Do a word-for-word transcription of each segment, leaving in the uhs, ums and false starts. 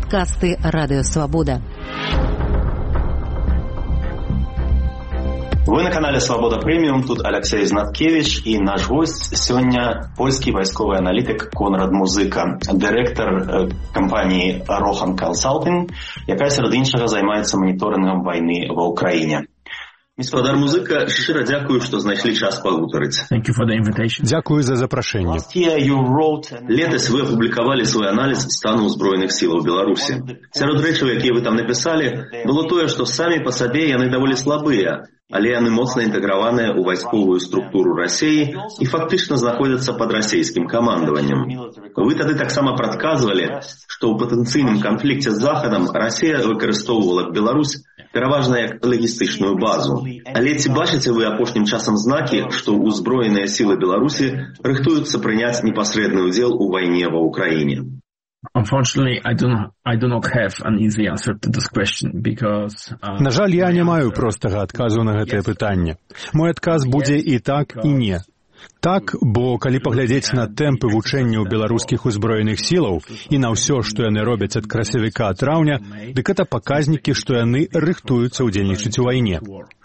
Падкасты Радыё Свабода. Вы на канале «Свобода Премиум», тут Алексей Знаткевич, и наш гость сегодня польский вайсковый аналитик Конрад Музыка, директор компании Rohan Consulting, якая серед іншага займаецца моніторингом войны в Украине. Гаспадар Музыка, шчыра дзякую, што знайшлі час пагутарыць. Дзякую за запрашэнне. Летась вы апублікавалі свой аналіз стану ўзброеных сілаў Беларусі. Сярод рэчаў, якія вы там напісалі, было тое, што самі па сабе яны даволі слабыя, але яны моцна інтэграваныя ў вайсковую структуру Расіі і фактычна знаходзяцца пад расійскім камандаваннем. Вы тады таксама прадказвалі, што ў патэнцыйным канфлікце з Захадам Расія выкарыстоўвала Беларусь пераважна як лагістычную базу. Але ці бачыце вы апошнім часам знакі, што ўзброеныя сілы Беларусі рыхтуюцца прыняць непасрэдны ўдзел у вайне ва Ўкраіне? Unfortunately, I do not, I do not have an easy answer to this question because... Uh, На жаль, я не маю простага адказу на гэтае пытанне. Мой адказ будзе і так, і не. Так, бо калі паглядзець на тэмпы вучэнняў беларускіх узброеных сілаў і на ўсё, што яны робяць ад красавіка-траўня, дык гэта паказнікі, што яны рыхтуюцца ўдзельнічаць у вайне.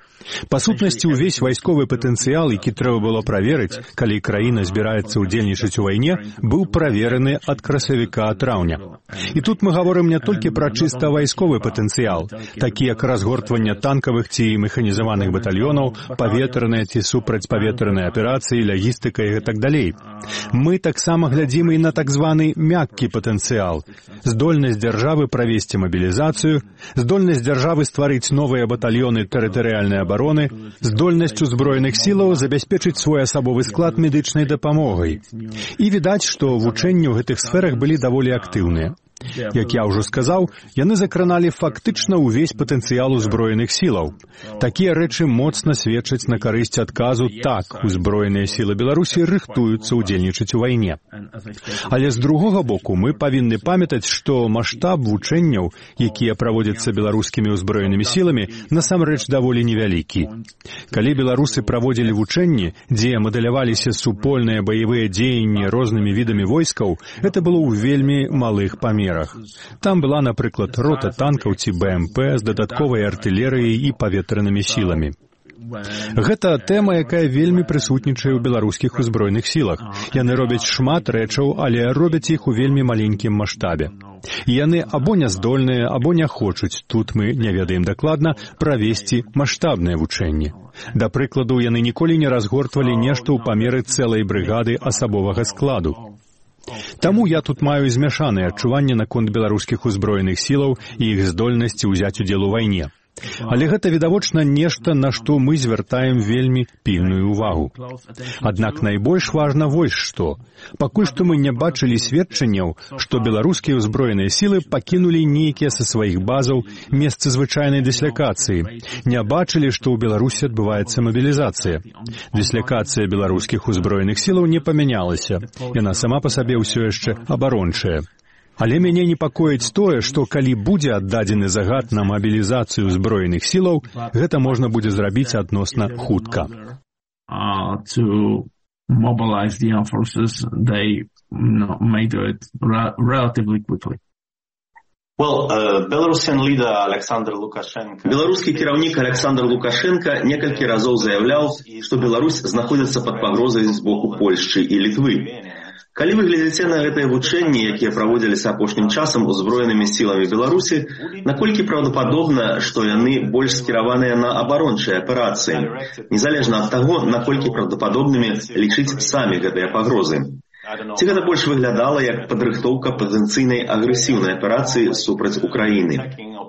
Па сутнасці, увесь вайсковы патэнцыял, які трэба было праверыць, калі краіна збіраецца ўдзельнічаць у вайне, быў правераны ад красавіка-траўня. І тут мы гаворым не толькі пра чыста вайсковы патэнцыял, такі як разгортванне танкавых ці механізаваных батальёнаў, паветраныя ці супрацьпаветраныя аперацыі, лагістыка і гэтак далей. Мы таксама глядзім і на так званы мяккі патэнцыял, здольнасць дзяржавы правесці мабілізацыю, здольнасць дзяржавы стварыць новыя батальёны тэрытарыяльнай абароны, здольнасць узброеных сілаў забяспечыць свой асабовы склад медычнай дапамогай. І відаць, што вучэнні ў гэтых сферах былі даволі актыўныя. Як я ўжо сказаў, яны закраналі фактычна ўвесь патэнцыял узброеных сілаў. Такія рэчы моцна сведчаць на карысць адказу «так, узброеныя сілы Беларусі рыхтуюцца ўдзельнічаць у вайне». Але з другога боку мы павінны памятаць, што маштаб вучэнняў, якія праводзяцца беларускімі ўзброенымі сіламі, насамрэч даволі невялікі. Калі беларусы праводзілі вучэнні, дзе мадэляваліся супольныя баявыя дзеянні рознымі відамі войскаў, гэта было ў вельмі малых памерах. Там была, напрыклад, рота танкаў ці бэ эм пэ з дадатковай артылерыяй і паветранымі сіламі. Гэта тэма, якая вельмі прысутнічае ў беларускіх узброеных сілах. Яны робяць шмат рэчаў, але робяць іх у вельмі маленькім маштабе. Яны або няздольныя, або не хочуць, тут мы не ведаем дакладна, правесці маштабныя вучэнні. Да прыкладу, яны ніколі не разгортвалі нешта ў памеры цэлай брыгады асабовага складу. Таму я тут маю змяшаныя адчуванні наконт беларускіх узброеных сілаў і іх здольнасці ўзяць удзел у вайне. Але гэта відавочна нешта, на што мы звяртаем вельмі пільную ўвагу. Аднак найбольш важна вось што. Пакуль што мы не бачылі сведчанняў, што беларускія ўзброеныя сілы пакінулі нейкія са сваіх базаў месцы звычайнай дыслякацыі. Не бачылі, што ў Беларусі адбываецца мабілізацыя. Дыслякацыя беларускіх узброеных сілаў не памянялася. Яна сама па сабе ўсё яшчэ абарончая. Але мяне непакоіць тое, што калі будзе аддадзены загад на мабілізацыю ўзброеных сілаў, гэта можна будзе зрабіць адносна хутка. Беларускі кіраўнік Александр Лукашенко некалькі разоў заяўляў, што Беларусь знаходзіцца пад пагрозай з боку Польшчы і Літвы. Калі вы глядзіце на гэтыя вучэнні, якія праводзіліся апошнім часам узброенымі сіламі Беларусі, наколькі праўдападобна, што яны больш скіраваныя на абарончыя аперацыі, незалежна ад таго, наколькі праўдападобнымі лічыць самі гэтыя пагрозы? Ці гэта больш выглядала як падрыхтоўка патэнцыйнай агрэсіўнай аперацыі супраць Украіны?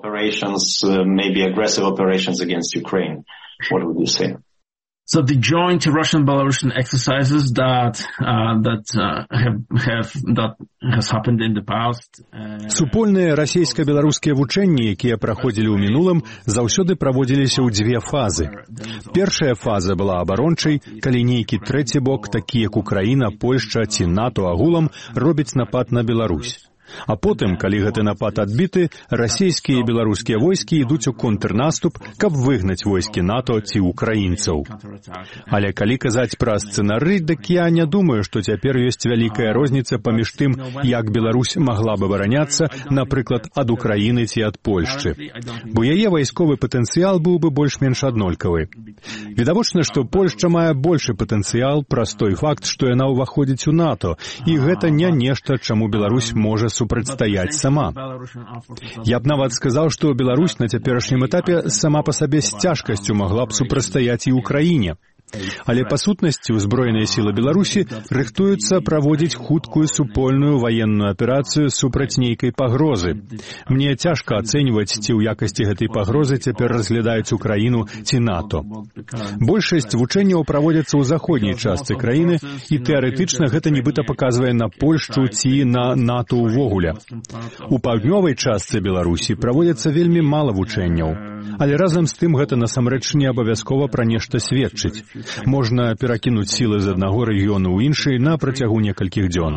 So the joint Russian-Belarusian exercises that uh, that uh, have have that has happened in the past. Супольныя расійска-беларускія вучэнні, якія праходзілі ў мінулым, заўсёды праводзіліся ў дзве фазы. Першая фаза была абарончай, калі нейкі трэці бок, такі як Украіна, Польшча ці НАТО агулам, робіць напад на Беларусь. А потым, калі гэты напад адбіты, расійскія і беларускія войскі ідуць у контрнаступ, каб выгнаць войскі НАТО ці украінцаў. Але калі казаць пра сцэнары, дык я не думаю, што цяпер ёсць вялікая розніца паміж тым, як Беларусь магла бы абараняцца, напрыклад, ад Украіны ці ад Польшчы. Бо яе вайсковы патэнцыял быў бы больш-менш аднолькавы. Відавочна, што Польшча мае большы патэнцыял праз той факт, што яна ўваходзіць у НАТО, і гэта не нешта, чаму Беларусь можа супрацьстаяць сама. Я б нават сказаў, што Беларусь на цяперашнім этапе сама па сабе з цяжкасцю магла б супрацьстаяць і ўкраіне. Але па сутнасці ўзброеныя сілы Беларусі рыхтуюцца праводзіць хуткую супольную ваенную аперацыю супраць нейкай пагрозы. Мне цяжка ацэньваць, ці ў якасці гэтай пагрозы цяпер разглядаюць Украіну ці НАТО. Большасць вучэнняў праводзяцца ў заходняй частцы краіны, і тэарэтычна гэта нібыта паказвае на Польшчу ці на НАТО ўвогуле. У паўднёвай частцы Беларусі праводзяцца вельмі мала вучэнняў, але разам з тым гэта насамрэч не абавязкова пра нешта сведчыць. Можна перакінуць сілы з аднаго рэгіёну ў іншы на працягу некалькіх дзён.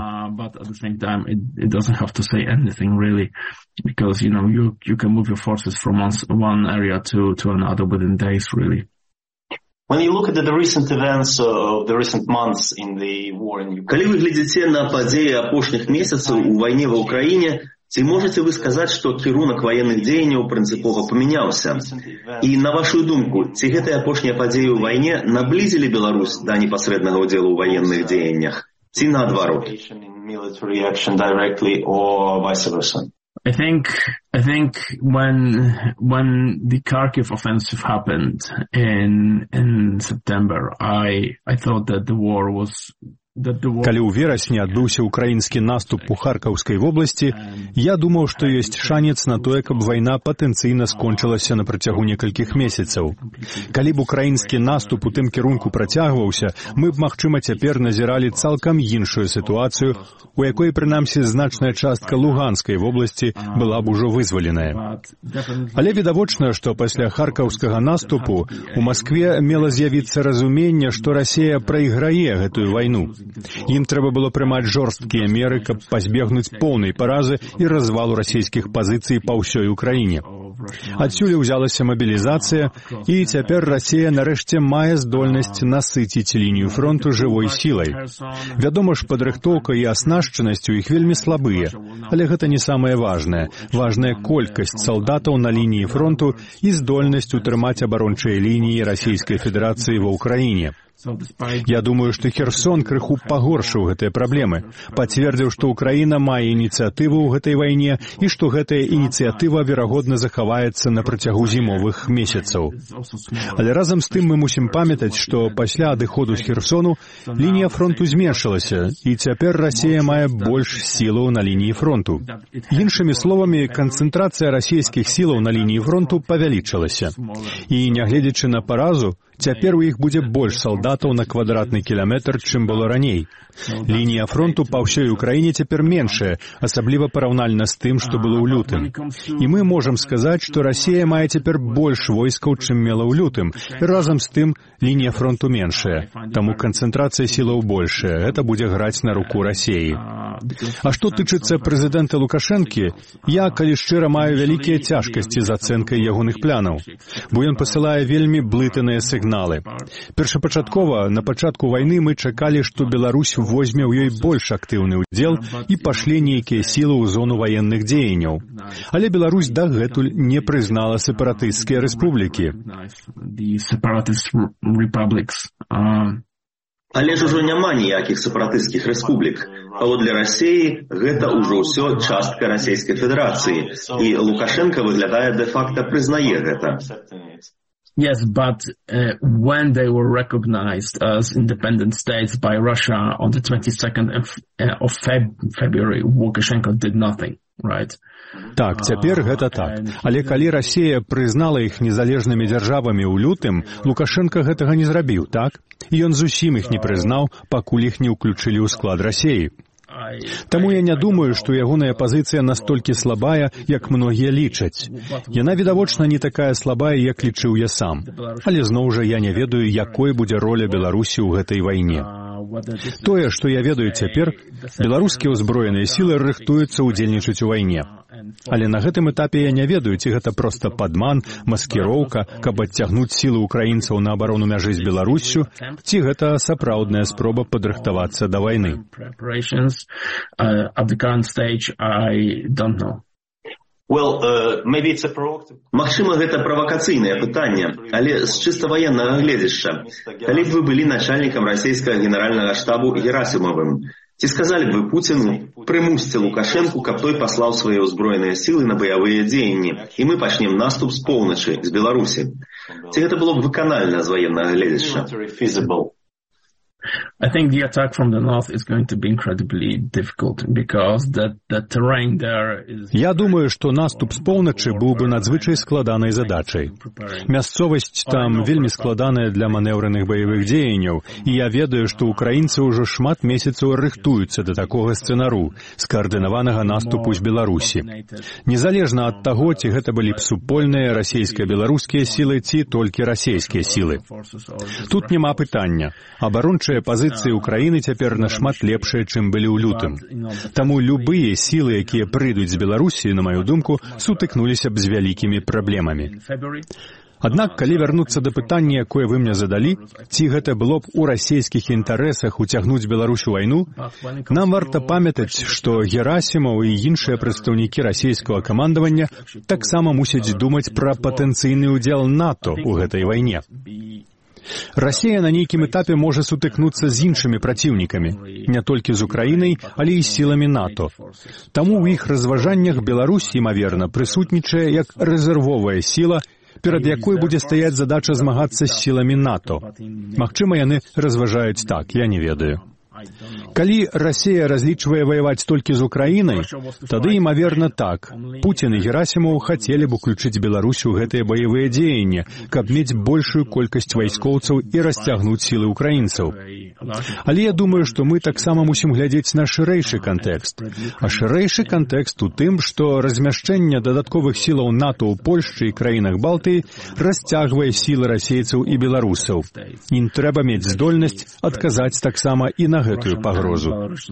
Калі вы глядзіце на падзеі апошніх месяцаў у вайне ва ўкраіне, ці можаце вы сказаць, што кірунак ваенных дзеянняў прынцыпова памяняўся? І, на вашу думку, ці гэтыя апошнія падзеі ў вайне наблізілі Беларусь да непасрэднага ўдзелу ў ваенных дзеяннях? Ці наадварот? I think I think when when the Kharkiv offensive happened in in September, I I thought that the war was Калі ў верасні адбыўся ўкраінскі наступ у Харкаўскай вобласці, я думаў, што ёсць шанец на тое, каб вайна патэнцыйна скончылася на працягу некалькіх месяцаў. Калі б украінскі наступ у тым кірунку працягваўся, мы б, магчыма, цяпер назіралі цалкам іншую сітуацыю, у якой, прынамсі, значная частка Луганскай вобласці была б ужо вызваленая. Але відавочна, што пасля харкаўскага наступу у Маскве мела з'явіцца разуменне, што Расія прайграе гэтую вайну. Ім трэба было прымаць жорсткія меры, каб пазбегнуць поўнай паразы і развалу расійскіх пазіцый па ўсёй Украіне. Адсюль узялася мабілізацыя, і цяпер Расія нарэшце мае здольнасць насыціць лінію фронту жывой сілай. Вядома ж, падрыхтоўка і аснашчанасць у іх вельмі слабыя, але гэта не самае важнае. Важная колькасць салдатаў на лініі фронту і здольнасць утрымаць абарончыя лініі Расійскай Федэрацыі ва ўкраіне. Я думаю, што Херсон крыху пагоршыў гэтыя праблемы, пацвердзіў, што Украіна мае ініцыятыву ў гэтай вайне і што гэтая ініцыятыва, верагодна, захаваецца на працягу зімовых месяцаў. Але разам з тым мы мусім памятаць, што пасля адыходу з Херсону лінія фронту зменшылася, і цяпер Расія мае больш сілаў на лініі фронту. Іншымі словамі, канцэнтрацыя расійскіх сілаў на лініі фронту павялічылася. І, нягледзячы на паразу, цяпер у іх будзе больш салдатаў на квадратны кіламетр, чым было раней. Лінія фронту па ўсёй Украіне цяпер меншая, асабліва параўнальна з тым, што было ў лютым. І мы можам сказаць, што Расія мае цяпер больш войскаў, чым мела ў лютым. Разам з тым, лінія фронту меншая. Таму канцэнтрацыя сілаў большая. Гэта будзе граць на руку Расіі. А што тычыцца прэзідэнта Лукашэнкі, я, калі шчыра, маю вялікія цяжкасці з ацэнкай ягоных планаў, бо ён пасылае вельмі блытаныя сігналы. Першапачаткова, на пачатку вайны мы чакалі, што Беларусь возьме ў ёй больш актыўны ўдзел і пашле нейкія сілы ў зону ваенных дзеянняў. Але Беларусь дагэтуль не прызнала сепаратысцкія рэспублікі. Але ж ужо няма ніякіх сепаратысцкіх рэспублік. Паводле Расіі гэта ўжо ўсё частка Расійскай Федэрацыі, і Лукашенко, выглядае, де-факта прызнае гэта. Yes, but uh, when they were recognized as independent states by Russia on the twenty-second of, uh, of Feb- February, Lukashenko did nothing, right? Так, цяпер гэта так. Але калі Расія прызнала іх незалежнымі дзяржавамі ў лютым, Лукашенко гэтага не зрабіў, так? І ён зусім іх не прызнаў, пакуль іх не ўключылі ў склад Расіі. Таму я не думаю, што ягоная пазіцыя настолькі слабая, як многія лічаць. Яна, відавочна, не такая слабая, як лічыў я сам. Але зноў жа я не ведаю, якой будзе роля Беларусі ў гэтай вайне. Тое, што я ведаю цяпер, беларускія ўзброеныя сілы рыхтуюцца ўдзельнічаць у вайне. Але на гэтым этапе я не ведаю, ці гэта проста падман, маскіроўка, каб адцягнуць сілы ўкраінцаў на абарону мяжы з Беларуссю, ці гэта сапраўдная спроба падрыхтавацца да вайны. Well, uh, Магчыма, гэта правакацыйнае пытанне, але з чыста ваеннага гледзяшча. Калі б вы былі начальнікам расійскага генеральнага штабу Герасімовым, ці сказалі б вы Пуціну, прымусьце Лукашэнку, каб той паслаў свае ўзброеныя сілы на баявыя дзеянні, і мы пачнем наступ з поўначы, з Беларусі. Ці гэта было б выканальна з ваеннага гледзяшча? I think the attack from the north is going to be incredibly difficult because the, the terrain there is... Я думаю, што наступ з поўначы быў бы надзвычай складанай задачай. Мясцовасць там вельмі складаная для манеўраных баявых дзеянняў, і я ведаю, што ўкраінцы ўжо шмат месяцаў рыхтуюцца да такога сцэнару, скаардынаванага наступу з Беларусі. Незалежна ад таго, ці гэта былі б супольныя расійска-беларускія сілы, ці толькі расійскія сілы. Тут няма пытання. Абарончыя пазіцыі Украіны цяпер нашмат лепшыя, чым былі ў лютым. Таму любыя сілы, якія прыйдуць з Беларусі, на маю думку, сутыкнуліся б з вялікімі праблемамі. Аднак, калі вярнуцца да пытання, якое вы мне задалі, ці гэта было б у расійскіх інтарэсах уцягнуць Беларусь у вайну, нам варта памятаць, што Герасімаў і іншыя прадстаўнікі расійскага камандавання таксама мусяць думаць пра патэнцыйны ўдзел НАТО ў гэтай вайне. Расія на нейкім этапе можа сутыкнуцца з іншымі праціўнікамі, не толькі з Украінай, але і сіламі НАТО. Таму ў іх разважаннях Беларусь, імаверна, прысутнічае як рэзервовая сіла, перад якой будзе стаяць задача змагацца з сіламі НАТО. Магчыма, яны разважаюць так, я не ведаю. Калі Расія разлічвае ваяваць толькі з Украінай, тады, імаверна, так. Пуцін і Герасімаў хацелі б уключыць Беларусь у гэтыя баявыя дзеянні, каб мець большую колькасць вайскоўцаў і расцягнуць сілы ўкраінцаў. Але я думаю, што мы таксама мусім глядзець на шырэйшы кантэкст. А шырэйшы кантэкст у тым, што размяшчэнне дадатковых сілаў НАТО ў Польшчы і краінах Балтыі расцягвае сілы расейцаў і беларусаў. Ім трэба мець здольнасць адказаць таксама і на гэтую пагрозу.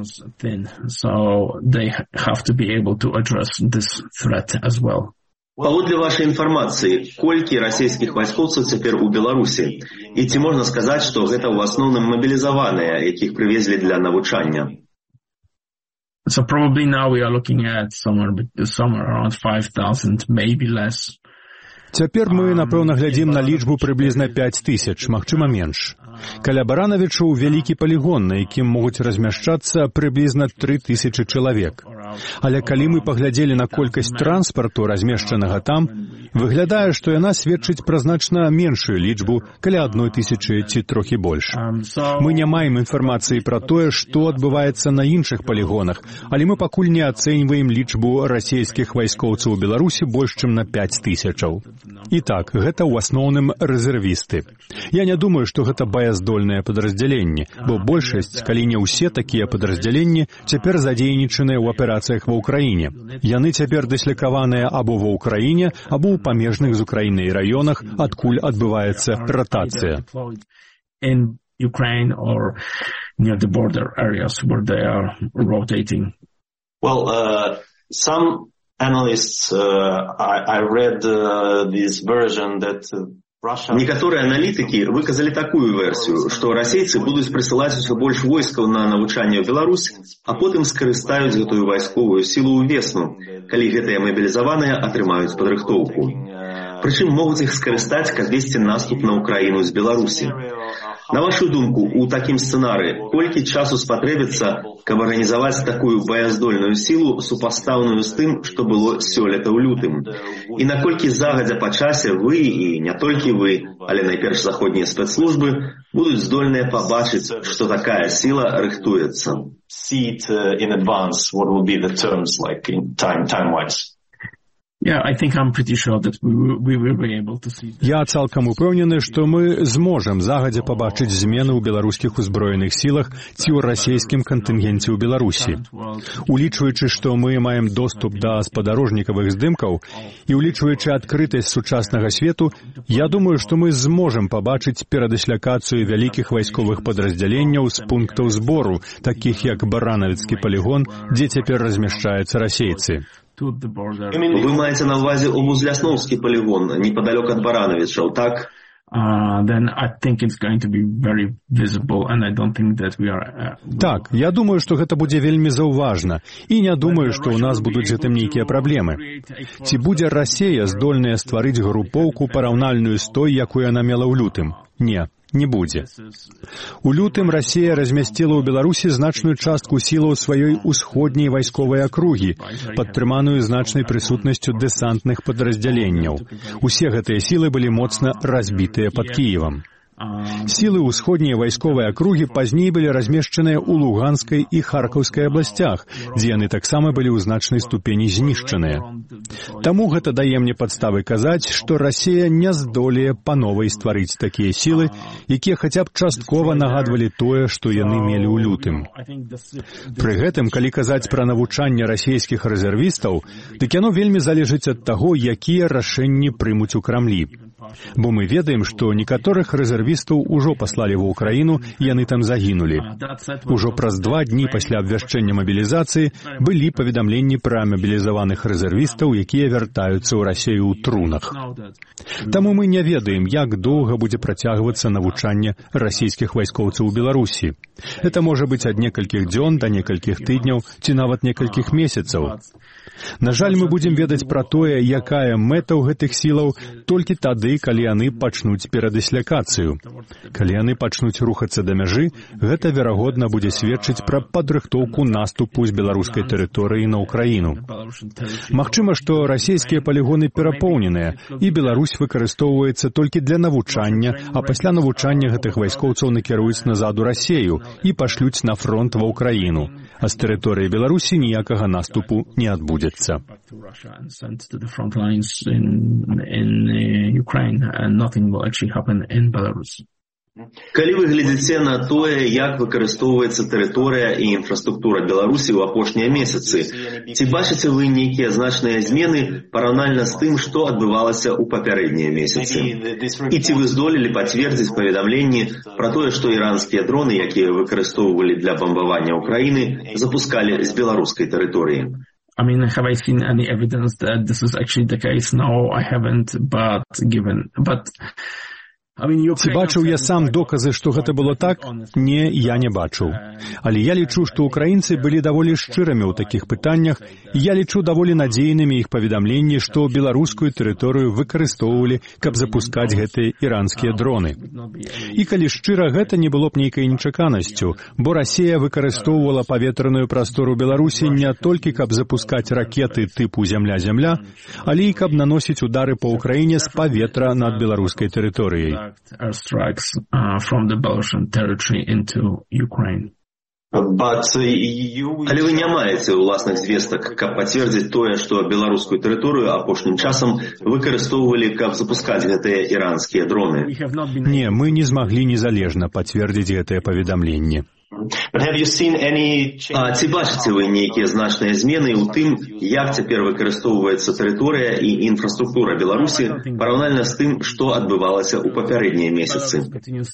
Паводле вашай інфармацыі, колькі расійскіх вайскоўцаў цяпер у Беларусі? І ці можна сказаць, што гэта ў асноўным мабілізаваныя, якіх прывезлі для навучання? So probably now we are looking at somewhere, somewhere around five thousand, maybe less. Цяпер мы, напэўна, глядзім на лічбу прыблізна пяць тысяч, магчыма, менш. Каля Баранавічу вялікі палігон, на якім могуць размяшчацца прыблізна тры тысячы чалавек. Але калі мы паглядзелі на колькасць транспарту, размешчанага там, выглядае, што яна сведчыць пра значна меншую лічбу, каля адной тысячы ці трохі больш. Мы не маем інфармацыі пра тое, што адбываецца на іншых палігонах, але мы пакуль не ацэньваем лічбу расійскіх вайскоўцаў у Беларусі больш, чым на пяць тысячаў. І так, гэта ў асноўным рэзервісты. Я не думаю, што гэта баяздольныя падраздзяленні, бо большасць, калі не ўсе такія падраздзяленні, цяпер задзейнічаныя ў аперацыях ва ўкраіне. Яны цяпер дыслякаваныя або ва ўкраіне, або ў памежных з Украінай раёнах, адкуль адбываецца ратацыя. In Ukraine or near the border areas where they are rotating. Well, uh, some analysts, uh, I, I read uh, this version that uh, Некаторыя аналітыкі выказалі такую версію, што расейцы будуць прысылаць усё больш войскаў на навучанне ў Беларусь, а потым скарыстаюць гэтую вайсковую сілу ўвесну, калі гэтыя мабілізаваныя атрымаюць падрыхтоўку. Прычым могуць іх скарыстаць, каб весці наступ на Украіну з Беларусі. На вашу думку, у такім сцэнарыі колькі часу спатрэбіцца, каб арганізаваць такую баяздольную сілу, супастаўную з тым, што было сёлета ў лютым? І наколькі загадзя па часе вы, і не толькі вы, але найперш заходнія спецслужбы, будуць здольныя пабачыць, што такая сіла рыхтуецца? See it in advance, what will be the terms like in time, time-wise? Я цалкам упэўнены, што мы зможам загадзя пабачыць змены ў беларускіх узброеных сілах ці ў расійскім кантынгенце ў Беларусі. Улічваючы, што мы маем доступ да спадарожнікавых здымкаў і улічваючы адкрытасць сучаснага свету, я думаю, што мы зможам пабачыць перадыслякацыю вялікіх вайсковых падраздзяленняў з пунктаў збору, такіх як Баранавіцкі палігон, дзе цяпер размяшчаюцца расейцы. Вы маеце на ўвазе Обузлясноўскі палігон, непадалёк ад Баранавічаў, так? Так, я думаю, што гэта будзе вельмі заўважна, і не думаю, што ў нас будуць з гэтым нейкія праблемы. Ці будзе Расія здольная стварыць групоўку параўнальную з той, якую яна мела ў лютым? Не. Не будзе. У лютым Расія размясціла ў Беларусі значную частку сілаў сваёй усходняй вайсковай акругі, падтрыманую значнай прысутнасцю дэсантных падраздзяленняў. Усе гэтыя сілы былі моцна разбітыя пад Кіевам. Сілы ўсходняй вайсковай акругі пазней былі размешчаныя ў Луганскай і Харкаўскай абласцях, дзе яны таксама былі ў значнай ступені знішчаныя. Таму гэта дае мне падставы казаць, што Расія не здолее па новай стварыць такія сілы, якія хаця б часткова нагадвалі тое, што яны мелі ў лютым. Пры гэтым, калі казаць пра навучанне расійскіх рэзервістаў, дык яно вельмі залежыць ад таго, якія рашэнні прымуць у Крамлі. Бо мы ведаем, што некаторых рэзервістаў ужо паслалі ва ўкраіну, яны там загінулі. Ужо праз два дні пасля абвяшчэння мабілізацыі былі паведамленні пра мабілізаваных рэзервістаў, якія вяртаюцца ў Расію ў трунах. Таму мы не ведаем, як доўга будзе працягвацца навучанне расійскіх вайскоўцаў у Беларусі. Гэта можа быць ад некалькіх дзён да некалькіх тыдняў ці нават некалькіх месяцаў. На жаль, мы будзем ведаць пра тое, якая мэта ў гэтых сілаў толькі тады, калі яны пачнуць перадыслякацыю. Калі яны пачнуць рухацца да мяжы, гэта, верагодна, будзе сведчыць пра падрыхтоўку наступу з беларускай тэрыторыі на ўкраіну. Магчыма, што расійскія палігоны перапоўненыя, і Беларусь выкарыстоўваецца толькі для навучання, а пасля навучання гэтых вайскоўцаў накіруюць назад у Расію і пашлюць на фронт ва ўкраіну. А з тэрыторыі Беларусі ніякага наступу не адбудзецца. Калі вы глядзіце на тое, як выкарыстоўваецца тэрыторыя і інфраструктура Беларусі ў апошнія месяцы, ці бачыце вы нейкія значныя змены параўнальна з тым, што адбывалася ў папярэднія месяцы? І ці вы здолелі пацвердзіць паведамленні пра тое, што іранскія дроны, якія выкарыстоўвалі для бамбавання ўкраіны, запускалі з беларускай тэрыторыі? I mean, have I seen any evidence that this is actually the case? No, I haven't, but given, but... Ці бачыў я сам доказы, што гэта было так? Не, я не бачыў. Але я лічу, што ўкраінцы былі даволі шчырамі ў такіх пытаннях, і я лічу даволі надзейнымі іх паведамленні, што беларускую тэрыторыю выкарыстоўвалі, каб запускаць гэтыя іранскія дроны. І калі шчыра, гэта не было б нейкай нечаканасцю, бо Расія выкарыстоўвала паветраную прастору Беларусі не толькі каб запускаць ракеты тыпу «Зямля-Зямля», але і каб наносіць удары па ўкраіне з паветра над беларускай тэрыторыяй. Airstrikes uh, from the Belarusian territory into Ukraine. Але вы не маеце ўласных звестак, каб пацвердзіць тое, што беларускую тэрыторыю апошнім часам выкарыстоўвалі, каб запускаць гэтыя іранскія дроны. Не, мы не змаглі незалежна пацвердзіць гэтыя паведамленні. А ці бачыце вы нейкія значныя змены ў тым, як цяпер выкарыстоўваецца тэрыторыя і інфраструктура Беларусі параўнальна з тым, што адбывалася ў папярэднія месяцы?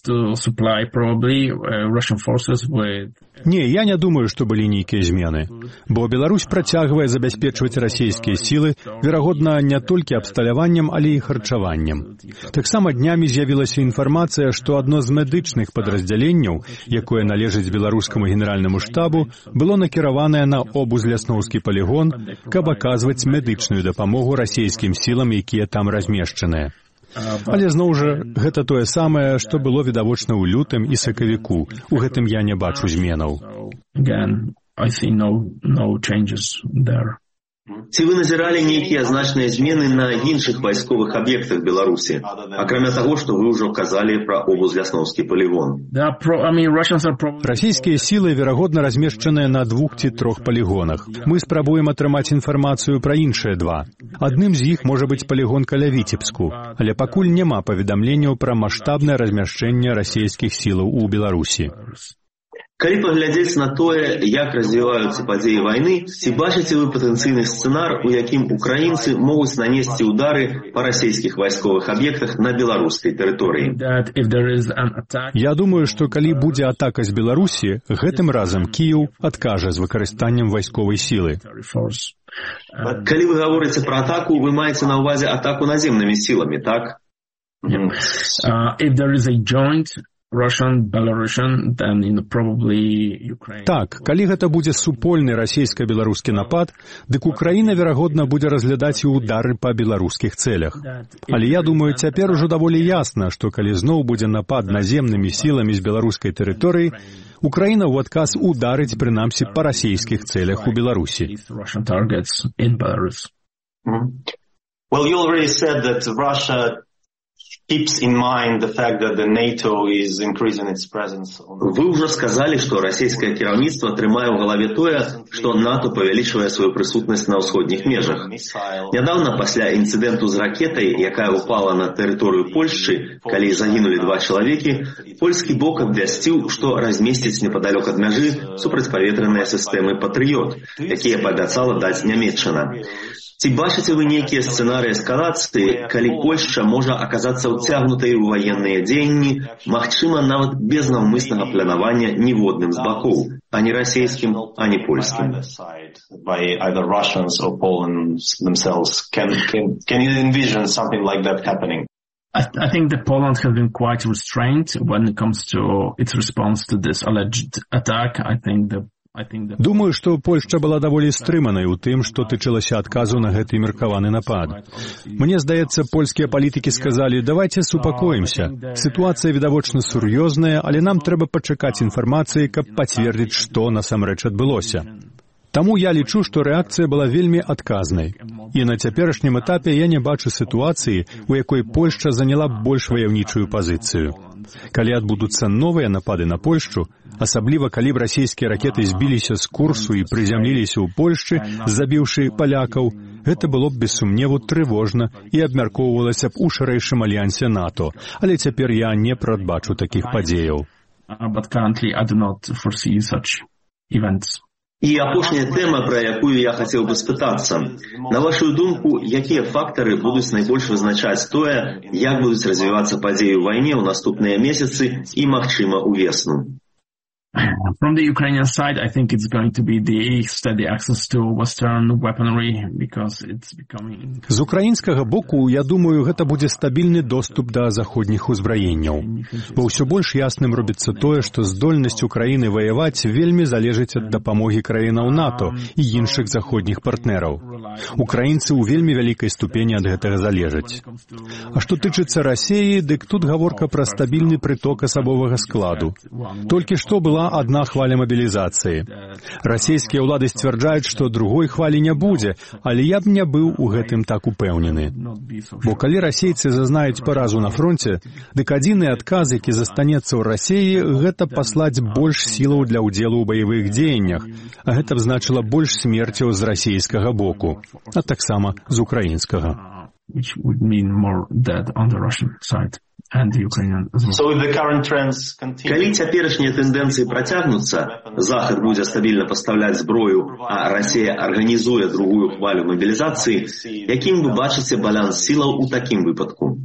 Не, я не думаю, што былі нейкія змены, бо Беларусь працягвае забяспечваць расійскія сілы, верагодна, не толькі абсталяваннем, але і харчаваннем. Таксама днямі з'явілася інфармацыя, што адно з медычных падраздзяленняў, якое належыць беларускаму генеральнаму штабу, было накіраванае на Обузлясноўскі палігон, каб аказваць медычную дапамогу расійскім сілам, якія там размешчаныя. Але, зноў жа, гэта тое самае, што было відавочна ў лютым і сакавіку. У гэтым я не бачу зменаў. Again, I see no, no changes there. Ці вы назіралі нейкія значныя змены на іншых вайсковых аб'ектах Беларусі, акрамя таго, што вы ўжо казалі пра Обузлясноўскі полігон? Расійскія сілы, верагодна, размешчаныя на двух ці трох полігонах. Мы спрабуем атрымаць інфармацыю пра іншыя два. Адным з іх можа быць полігон каля Віцебску, але пакуль няма паведамленняў пра маштабнае размяшчэнне расійскіх сілаў у Беларусі. Калі паглядзець на тое, як развіваюцца падзеі вайны, ці бачыце вы патэнцыйны сцэнар, у якім украінцы могуць нанесці ўдары па расійскіх вайсковых аб'ектах на беларускай тэрыторыі? Я думаю, што калі будзе атака з Беларусі, гэтым разам Кіеў адкажа з выкарыстаннем вайсковай сілы. Калі вы гаворыце пра атаку, вы маеце на ўвазе атаку наземнымі сіламі, так? Yeah. Uh, if there is a joint Russian, Belarusian, then you know, probably Ukraine. Так, калі гэта будзе супольны расійска-беларускі напад, дык Украіна, верагодна, будзе разглядаць і ўдары па беларускіх цэлях. Але я думаю, цяпер ужо даволі ясна, што калі зноў будзе напад наземнымі сіламі з беларускай тэрыторыі, Украіна ў адказ ударыць, прынамсі, па расійскіх цэлях у Беларусі. Well, you already said that Russia keeps in mind the fact that the NATO is increasing its presence on the... Вы ўжо сказалі, што расійскае кіраўніцтва трымае ў галаве тое, што НАТО павялічвае сваю прысутнасць на ўсходніх межах. Нядаўна, пасля інцыдэнту з ракетай, якая ўпала на тэрыторыю Польшчы, калі загінулі два чалавекі, польскі бок абвясціў, што размесціць непадалёк ад мяжы супрацьпаветраныя сістэмы «Патрыёт», якія паабяцала даць Нямецчына. Ці бачыце вы нейкія сцэнарыі эскалацыі, калі Польшча можа аказацца ўцягнутай у ваенныя дзеянні, магчыма, нават без наўмыснага планавання ніводным з бакоў, ані расійскім, ані польскім? By either Russians or Poland themselves. Can, can, can you envision something like that happening? I, th- I think that Poland has been quite restrained when it comes to its response to this alleged attack. I think the Думаю, што Польшча была даволі стрыманай у тым, што тычылася адказу на гэты меркаваны напад. Мне здаецца, польскія палітыкі сказалі, давайце супакоімся. Сітуацыя відавочна сур'ёзная, але нам трэба пачакаць інфармацыі, каб пацвердзіць, што насамрэч адбылося. Таму я лічу, што рэакцыя была вельмі адказнай. І на цяперашнім этапе я не бачу сітуацыі, у якой Польшча заняла больш ваяўнічую пазіцыю. Калі адбудуцца новыя напады на Польшчу, асабліва калі б расійскія ракеты збіліся з курсу і прызямліліся ў Польшчы, забіўшы палякаў, гэта было б без сумневу трывожна і абмяркоўвалася б у шырэйшым альянсе НАТО. Але цяпер я не прадбачу такіх падзеяў. But currently I do not foresee such events. І апошняя тэма, пра якую я хацеў бы спытацца. На вашу думку, якія фактары будуць найбольш вызначаць тое, як будуць развівацца падзеі ў вайне ў наступныя месяцы і, магчыма, увесну? From the Ukrainian side, I think it's going to be the steady access to Western weaponry because it's becoming... З украінскага боку, я думаю, гэта будзе стабільны доступ да заходніх узбраенняў. Бо ўсё больш ясным робіцца тое, што здольнасць Украіны ваяваць вельмі залежыць ад дапамогі краінаў НАТО і іншых заходніх партнераў. Украінцы ў вельмі вялікай ступені ад гэтага залежаць. А што тычыцца Расіі, дык тут гаворка пра стабільны прыток асабовага складу. Толькі што была одна хваля мобілізацыі. Расійскія ўлады сцвярджаюць, што другой хвалі не будзе, але я б не быў у гэтым так упэўнены. Бо калі расейцы зазнаюць паразу на фронце, дык адзіны адказ, які застанецца ў Расіі, гэта паслаць больш сілаў для ўдзелу ў баявых дзеяннях, а гэта б значыла больш смерцяў з расійскага боку, а таксама з украінскага. Which would mean more dead on the Russian side. So if the current trends continue... Калі цяперашнія тэндэнцыі працягнуцца, Захад будзе стабільна пастаўляць зброю, а Расія арганізуе другую хвалю мобілізацыі, якім вы бачыце баланс сілаў у такім выпадку?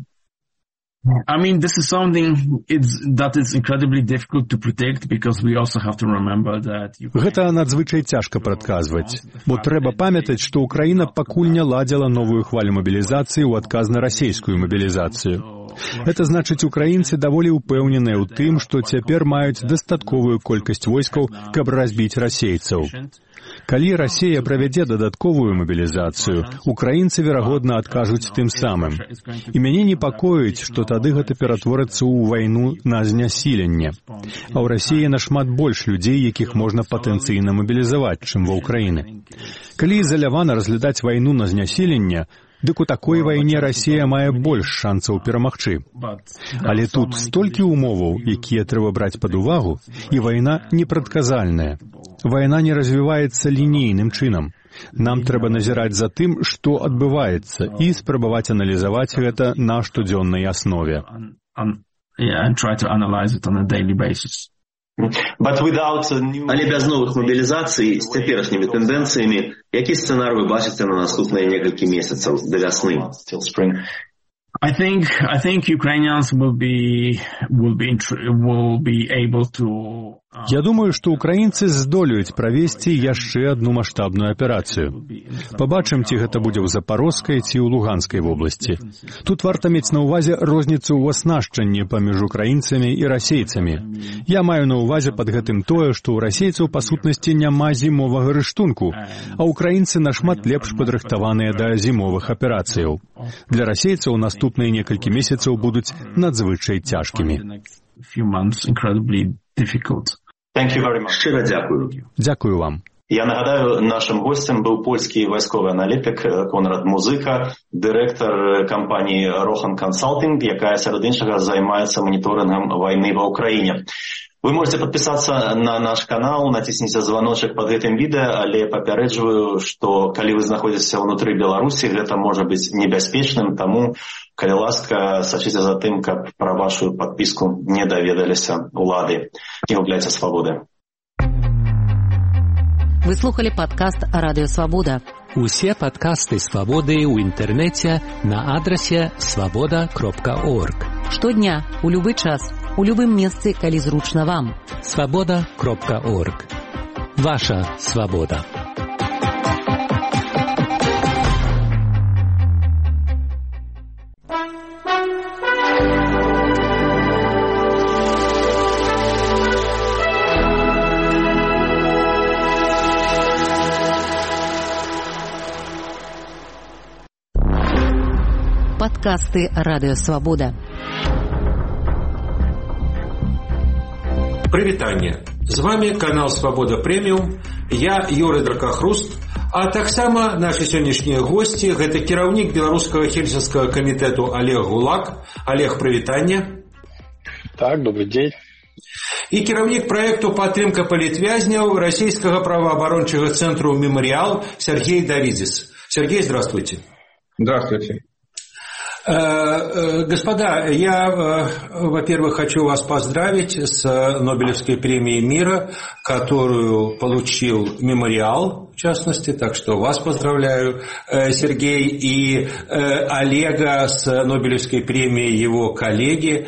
I mean, this is something it's, that is incredibly difficult to predict because we also have to remember that... Гэта надзвычай цяжка прадказваць, бо трэба памятаць, што Украіна пакуль не ладзіла новую хвалю мобілізацыі ў адказ на расійскую мобілізацыю. Гэта значыць, украінцы даволі ўпэўненыя ў тым, што цяпер маюць дастатковую колькасць войскаў, каб разбіць расейцаў. Калі Расія правядзе дадатковую мобілізацыю, украінцы, верагодна, адкажуць тым самым. І мяне непакоіць, што тады гэта ператворыцца ў вайну на знясіленне. А ў Расіі нашмат больш людзей, якіх можна патэнцыйна мабілізаваць, чым ва Ўкраіны. Калі ізалявана разглядаць вайну на знясіленне, дык у такой вайне Расія мае больш шансаў перамагчы. Але тут столькі умоваў, якія трэба браць пад увагу, і вайна непрадказальная. Вайна не развіваецца лінейным чынам. Нам трэба назіраць за тым, што адбываецца, і спрабаваць аналізаваць гэта на штодзённай аснове. Але без новых мабілізацый з цяперашнімі тэндэнцыямі, які сцэнар вы бачыце на наступныя некалькі месяцаў да вясны? I think I think Ukrainians will be will be will be able to. Я думаю, што ўкраінцы здолеюць правесці яшчэ адну маштабную аперацыю. Пабачым, ці гэта будзе ў Запарожскай ці ў Луганскай вобласці. Тут варта мець на ўвазе розніцу ў аснашчанні паміж украінцамі і расейцамі. Я маю на ўвазе пад гэтым тое, што ў расейцаў па сутнасці няма зімовага рыштунку, а ўкраінцы нашмат лепш падрыхтаваныя да зімовых аперацыяў. Для расейцаў наступныя некалькі месяцаў будуць надзвычай цяжкімі. Шчыра дзякую. Дзякую вам. Я нагадаю, нашим гостем быў польскі вайсковы аналітык Конрад Музыка, дырэктар кампаніі Rohan Consulting, якая сярод іншага займаецца маніторынгам вайны ва Ўкраіне. Вы можете подписаться на наш канал, натисните звоночек под этим видео, але папярэджваю, што калі вы знаходзіцеся ўнутры Беларусі, гэта можа быць небяспечным, таму, калі ласка, сачыце за тым, каб пра вашу подпіску не даведаліся улады. Не губляйце свабоды. Вы слухали падкаст «Радыё Свабода». Усе падкасты «Свабоды» ў інтэрнэце на адрасе свабода кропка орг. Штодня, у любы час, у любым месцы, калі зручна вам. свабода кропка орг. Ваша свабода. Падкасты «Радыё Свабода». Прывітанне. З вами канал «Свабода Прэміум». Я Юрый Дракахруст. А таксама наши сённяшнія госці — гэта кіраўнік Беларускага хельсінскага камітэту Олег Гулак. Олег, прывітанне. Так, добрый день. І кіраўнік праекту «Падтрымка палітвязняў» Расійскага праваабарончага цэнтру «Мемориал» Сергей Давидис. Сергей, здравствуйте. Здравствуйте. Господа, я, во-первых, хочу вас поздравить с Нобелевской премией мира, которую получил «Мемориал», в частности, так что вас поздравляю, Сергей, и Олега с Нобелевской премией его коллеги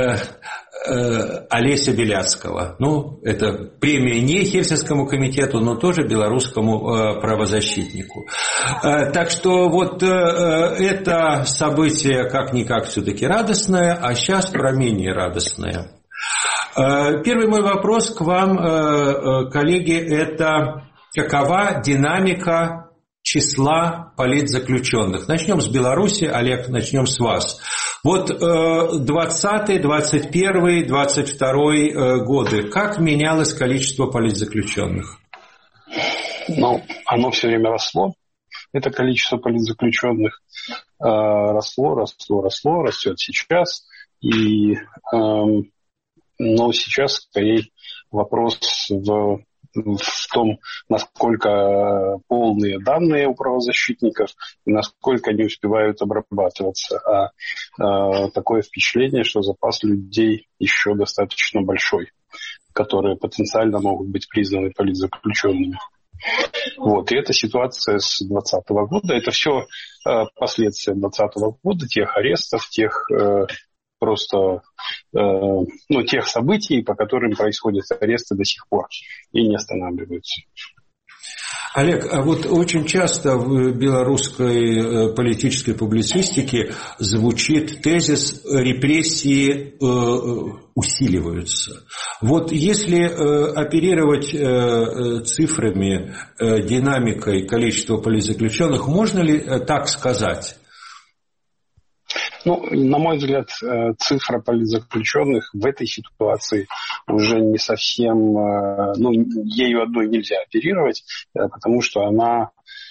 Олеся Беляцкого. Ну, это премия не Хельсинскому комитету, но тоже белорусскому э, правозащитнику. Э, так что вот э, это событие как-никак все-таки радостное, а сейчас про менее радостное. Э, первый мой вопрос к вам, э, коллеги, это какова динамика числа политзаключенных? Начнем с Беларуси. Олег, начнем с вас. Вот двадцатый, двадцать первый, двадцать второй годы. Как менялось количество политзаключенных? Ну, оно все время росло. Это количество политзаключенных э, росло, росло, росло, растет сейчас. И, э, но сейчас скорее вопрос в... в том, насколько полные данные у правозащитников и насколько они успевают обрабатываться. А э, такое впечатление, что запас людей еще достаточно большой, которые потенциально могут быть признаны политзаключенными. Вот. И эта ситуация с двадцатого года, это все э, последствия двадцатого года, тех арестов, тех... Э, просто э, ну, тех событий, по которым происходят аресты до сих пор и не останавливаются. Олег, а вот очень часто в белорусской политической публицистике звучит тезис «репрессии э, усиливаются». Вот если э, оперировать э, цифрами, э, динамикой количества политзаключенных, можно ли э, так сказать? Ну, на мой взгляд, цифра политзаключенных в этой ситуации уже не совсем, ну, ею одной нельзя оперировать, потому что она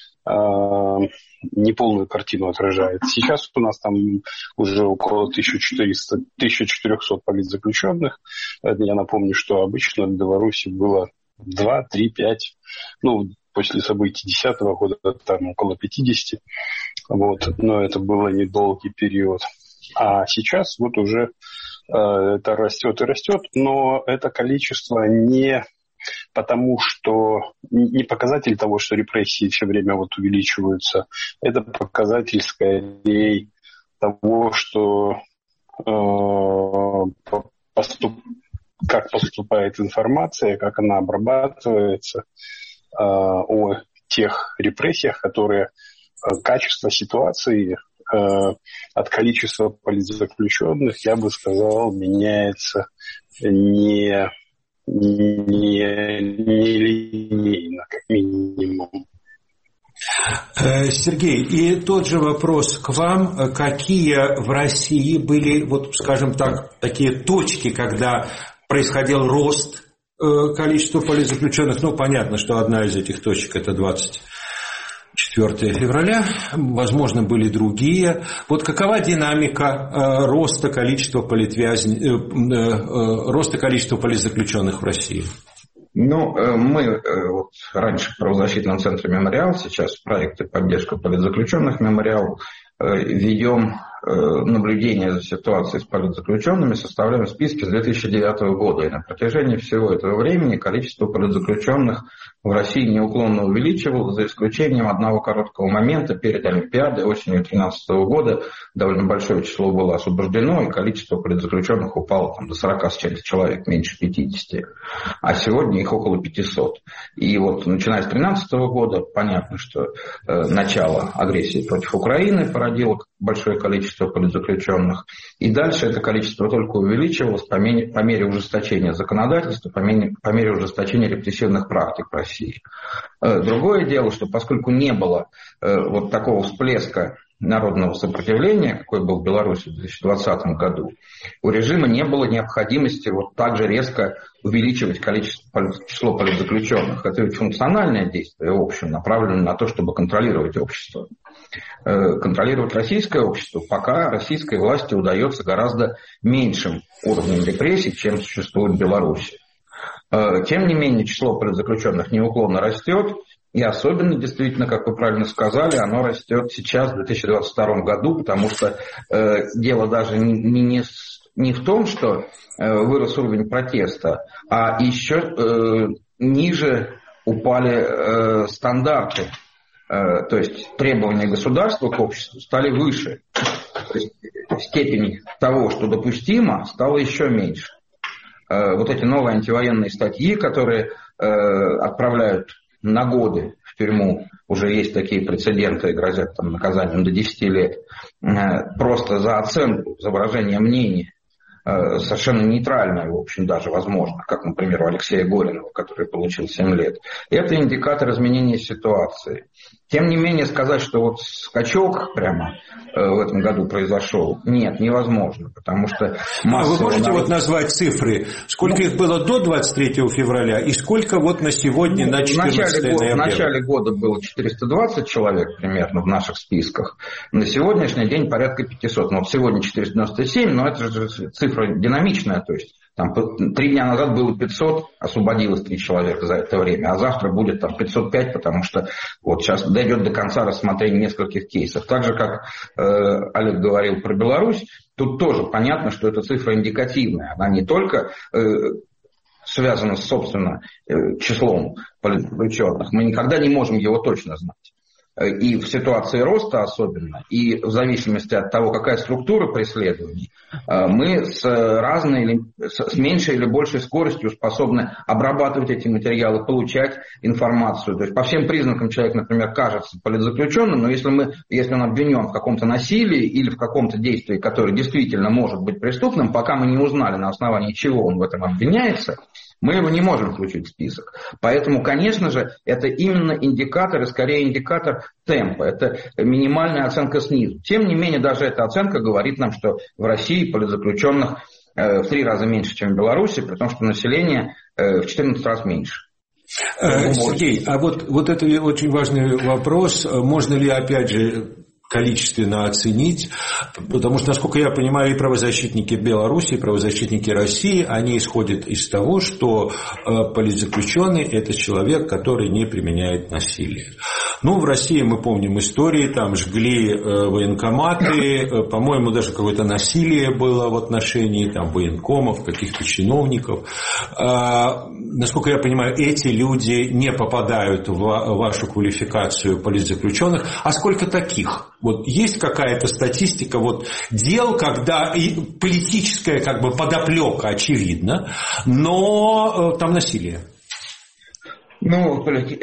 неполную картину отражает. Сейчас у нас там уже около тысяча четыреста - тысяча четыреста политзаключенных. Я напомню, что обычно в Беларуси было два, три, пять, ну, после событий две тысячи десятого года там около пятьдесят, вот, но это был недолгий период. А сейчас вот уже э, это растет и растет, но это количество не потому, что не показатель того, что репрессии все время вот увеличиваются, это показатель скорее того, что э, поступ, как поступает информация, как она обрабатывается, э, о тех репрессиях, которые э, качество ситуации э, от количества политзаключенных, я бы сказал, меняется не Не, не линейно, как минимум. Сергей, и тот же вопрос к вам. Какие в России были, вот, скажем так, такие точки, когда происходил рост количества политзаключенных? Ну, понятно, что одна из этих точек – это двадцать четвёртого февраля, возможно, были другие. Вот какова динамика э, роста количества политвязней, э, э, роста количества политзаключенных в России? Ну, мы вот раньше в правозащитном центре «Мемориал», сейчас в проекте «Поддержка политзаключенных Мемориал» ведем наблюдение за ситуацией с политзаключенными, составляем списки с две тысячи девятого года. И на протяжении всего этого времени количество политзаключенных в России неуклонно увеличивалось, за исключением одного короткого момента перед Олимпиадой осенью две тысячи тринадцатого года. Довольно большое число было освобождено, и количество политзаключенных упало там, до сорока с чем-то человек, меньше пятидесяти. А сегодня их около пятисот. И вот начиная с две тысячи тринадцатого года, понятно, что э, начало агрессии против Украины породило большое количество политзаключенных. И дальше это количество только увеличивалось по мере, по мере ужесточения законодательства, по мере, по мере ужесточения репрессивных практик в России. Другое дело, что поскольку не было вот такого всплеска народного сопротивления, какой был в Беларуси в две тысячи двадцатом году, у режима не было необходимости вот так же резко увеличивать количество, число политзаключенных. Это ведь функциональное действие, в общем, направлено на то, чтобы контролировать общество. Контролировать российское общество пока российской власти удается гораздо меньшим уровнем репрессий, чем существует в Беларуси. Тем не менее, число политзаключенных неуклонно растет. И особенно, действительно, как вы правильно сказали, оно растет сейчас, в две тысячи двадцать втором году, потому что э, дело даже не, не, не в том, что э, вырос уровень протеста, а еще э, ниже упали э, стандарты. Э, то есть требования государства к обществу стали выше. То есть степень того, что допустимо, стала еще меньше. Э, вот эти новые антивоенные статьи, которые э, отправляют на годы в тюрьму, уже есть такие прецеденты, грозят там наказанием до десяти лет, просто за оценку, за выражение мнения, совершенно нейтральное, в общем, даже возможно, как, например, у Алексея Горинова, который получил семь лет. Это индикатор изменения ситуации. Тем не менее, сказать, что вот скачок прямо в этом году произошел, нет, невозможно, потому что... А вы можете народ... вот назвать цифры? Сколько ну, их было до двадцать третьего февраля и сколько вот на сегодня, ну, на четырнадцатое ноября? В начале года было четыреста двадцать человек примерно в наших списках. На сегодняшний день порядка пятисот. Ну, вот сегодня четыреста девяносто семь, но это же цифра динамичная, то есть там три дня назад было пятьсот, освободилось три человека за это время, а завтра будет там пятьсот пять, потому что вот сейчас дойдет до конца рассмотрения нескольких кейсов. Так же, как э, Олег говорил про Беларусь, тут тоже понятно, что эта цифра индикативная. Она не только э, связана, собственно, э, числом политзаключенных. Мы никогда не можем его точно знать. И в ситуации роста особенно, и в зависимости от того, какая структура преследований, мы с разной, с меньшей или большей скоростью способны обрабатывать эти материалы, получать информацию. То есть по всем признакам человек, например, кажется политзаключенным, но если, мы, если он обвинен в каком-то насилии или в каком-то действии, которое действительно может быть преступным, пока мы не узнали, на основании чего он в этом обвиняется, мы его не можем включить в список. Поэтому, конечно же, это именно индикатор, и скорее индикатор темпа, это минимальная оценка снизу. Тем не менее, даже эта оценка говорит нам, что в России политзаключенных в три раза меньше, чем в Беларуси, при том, что население в четырнадцать раз меньше. Сергей, а вот, вот это очень важный вопрос. Можно ли, опять же, количественно оценить, потому что, насколько я понимаю, и правозащитники Беларуси, и правозащитники России, они исходят из того, что политзаключенный – это человек, который не применяет насилие. Ну, в России мы помним истории, там жгли военкоматы, по-моему, даже какое-то насилие было в отношении там, военкомов, каких-то чиновников. Насколько я понимаю, эти люди не попадают в вашу квалификацию политзаключенных. А сколько таких? Вот есть какая-то статистика вот, дел, когда и политическая как бы, подоплека очевидна, но там насилие? Ну,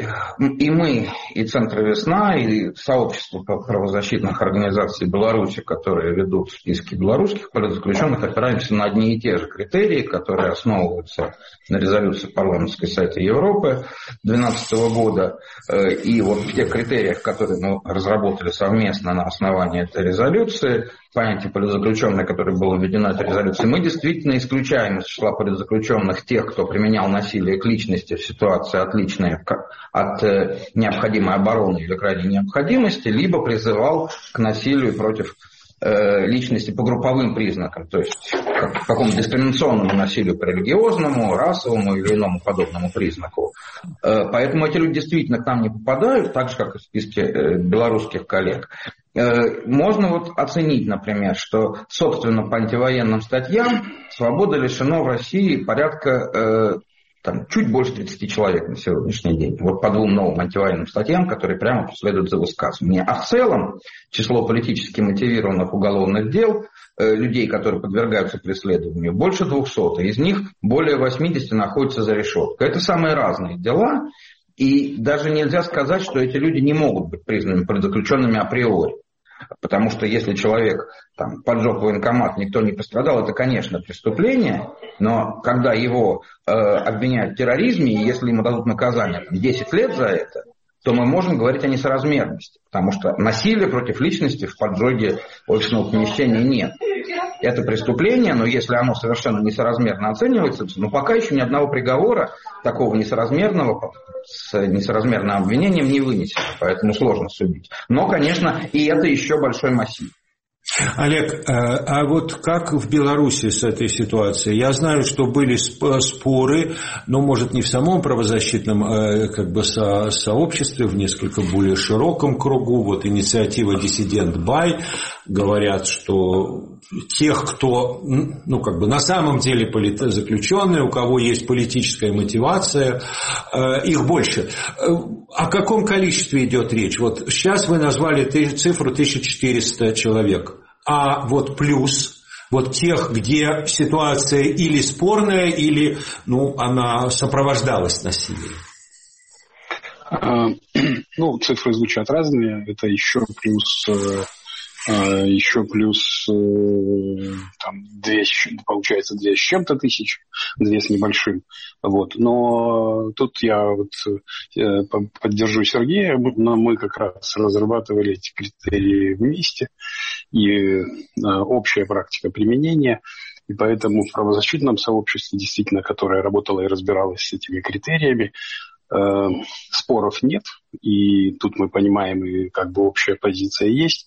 и мы, и Центр «Весна», и сообщество правозащитных организаций Беларуси, которые ведут списки белорусских политзаключенных, опираемся на одни и те же критерии, которые основываются на резолюции парламентской Совета Европы две тысячи двенадцатого года. И вот в тех критериях, которые мы разработали совместно на основании этой резолюции, понятие политзаключенный, которое было введено этой резолюцией, мы действительно исключаем из числа политзаключенных тех, кто применял насилие к личности в ситуации отличной от необходимой обороны или крайней необходимости, либо призывал к насилию против личности по групповым признакам, то есть к какому-то дискриминационному насилию по религиозному, расовому или иному подобному признаку. Поэтому эти люди действительно к нам не попадают, так же, как и в списке белорусских коллег. Можно вот оценить, например, что, собственно, по антивоенным статьям свободы лишено в России порядка там, чуть больше тридцати человек на сегодняшний день. Вот по двум новым антивоенным статьям, которые прямо последуют за высказывание. А в целом число политически мотивированных уголовных дел, э, людей, которые подвергаются преследованию, больше двухсот. Из них более восьмидесяти находятся за решеткой. Это самые разные дела. И даже нельзя сказать, что эти люди не могут быть признаны политзаключенными априори. Потому что если человек там, поджег военкомат, никто не пострадал, это, конечно, преступление, но когда его э, обвиняют в терроризме, и если ему дадут наказание там, десять лет за это, то мы можем говорить о несоразмерности, потому что насилия против личности в поджоге офисного помещения нет. Это преступление, но если оно совершенно несоразмерно оценивается, ну пока еще ни одного приговора такого несоразмерного, с несоразмерным обвинением не вынесено, поэтому сложно судить. Но, конечно, и это еще большой массив. Олег, а вот как в Беларуси с этой ситуацией? Я знаю, что были споры, но, может, не в самом правозащитном как бы, со- сообществе, в несколько более широком кругу. Вот инициатива «Диссидент Бай» говорят, что тех, кто ну, как бы, на самом деле политзаключенные, у кого есть политическая мотивация, их больше. О каком количестве идет речь? Вот сейчас вы назвали цифру тысяча четыреста человек. А вот плюс, вот тех, где ситуация или спорная, или ну, она сопровождалась насилием? Ну, цифры звучат разные. Это еще плюс... Еще плюс там, две, получается, две с чем-то тысяч, две с небольшим. Вот. Но тут я вот поддержу Сергея, но мы как раз разрабатывали эти критерии вместе, и общая практика применения. И поэтому в правозащитном сообществе, действительно, которое работало и разбиралось с этими критериями, споров нет. И тут мы понимаем, и как бы общая позиция есть.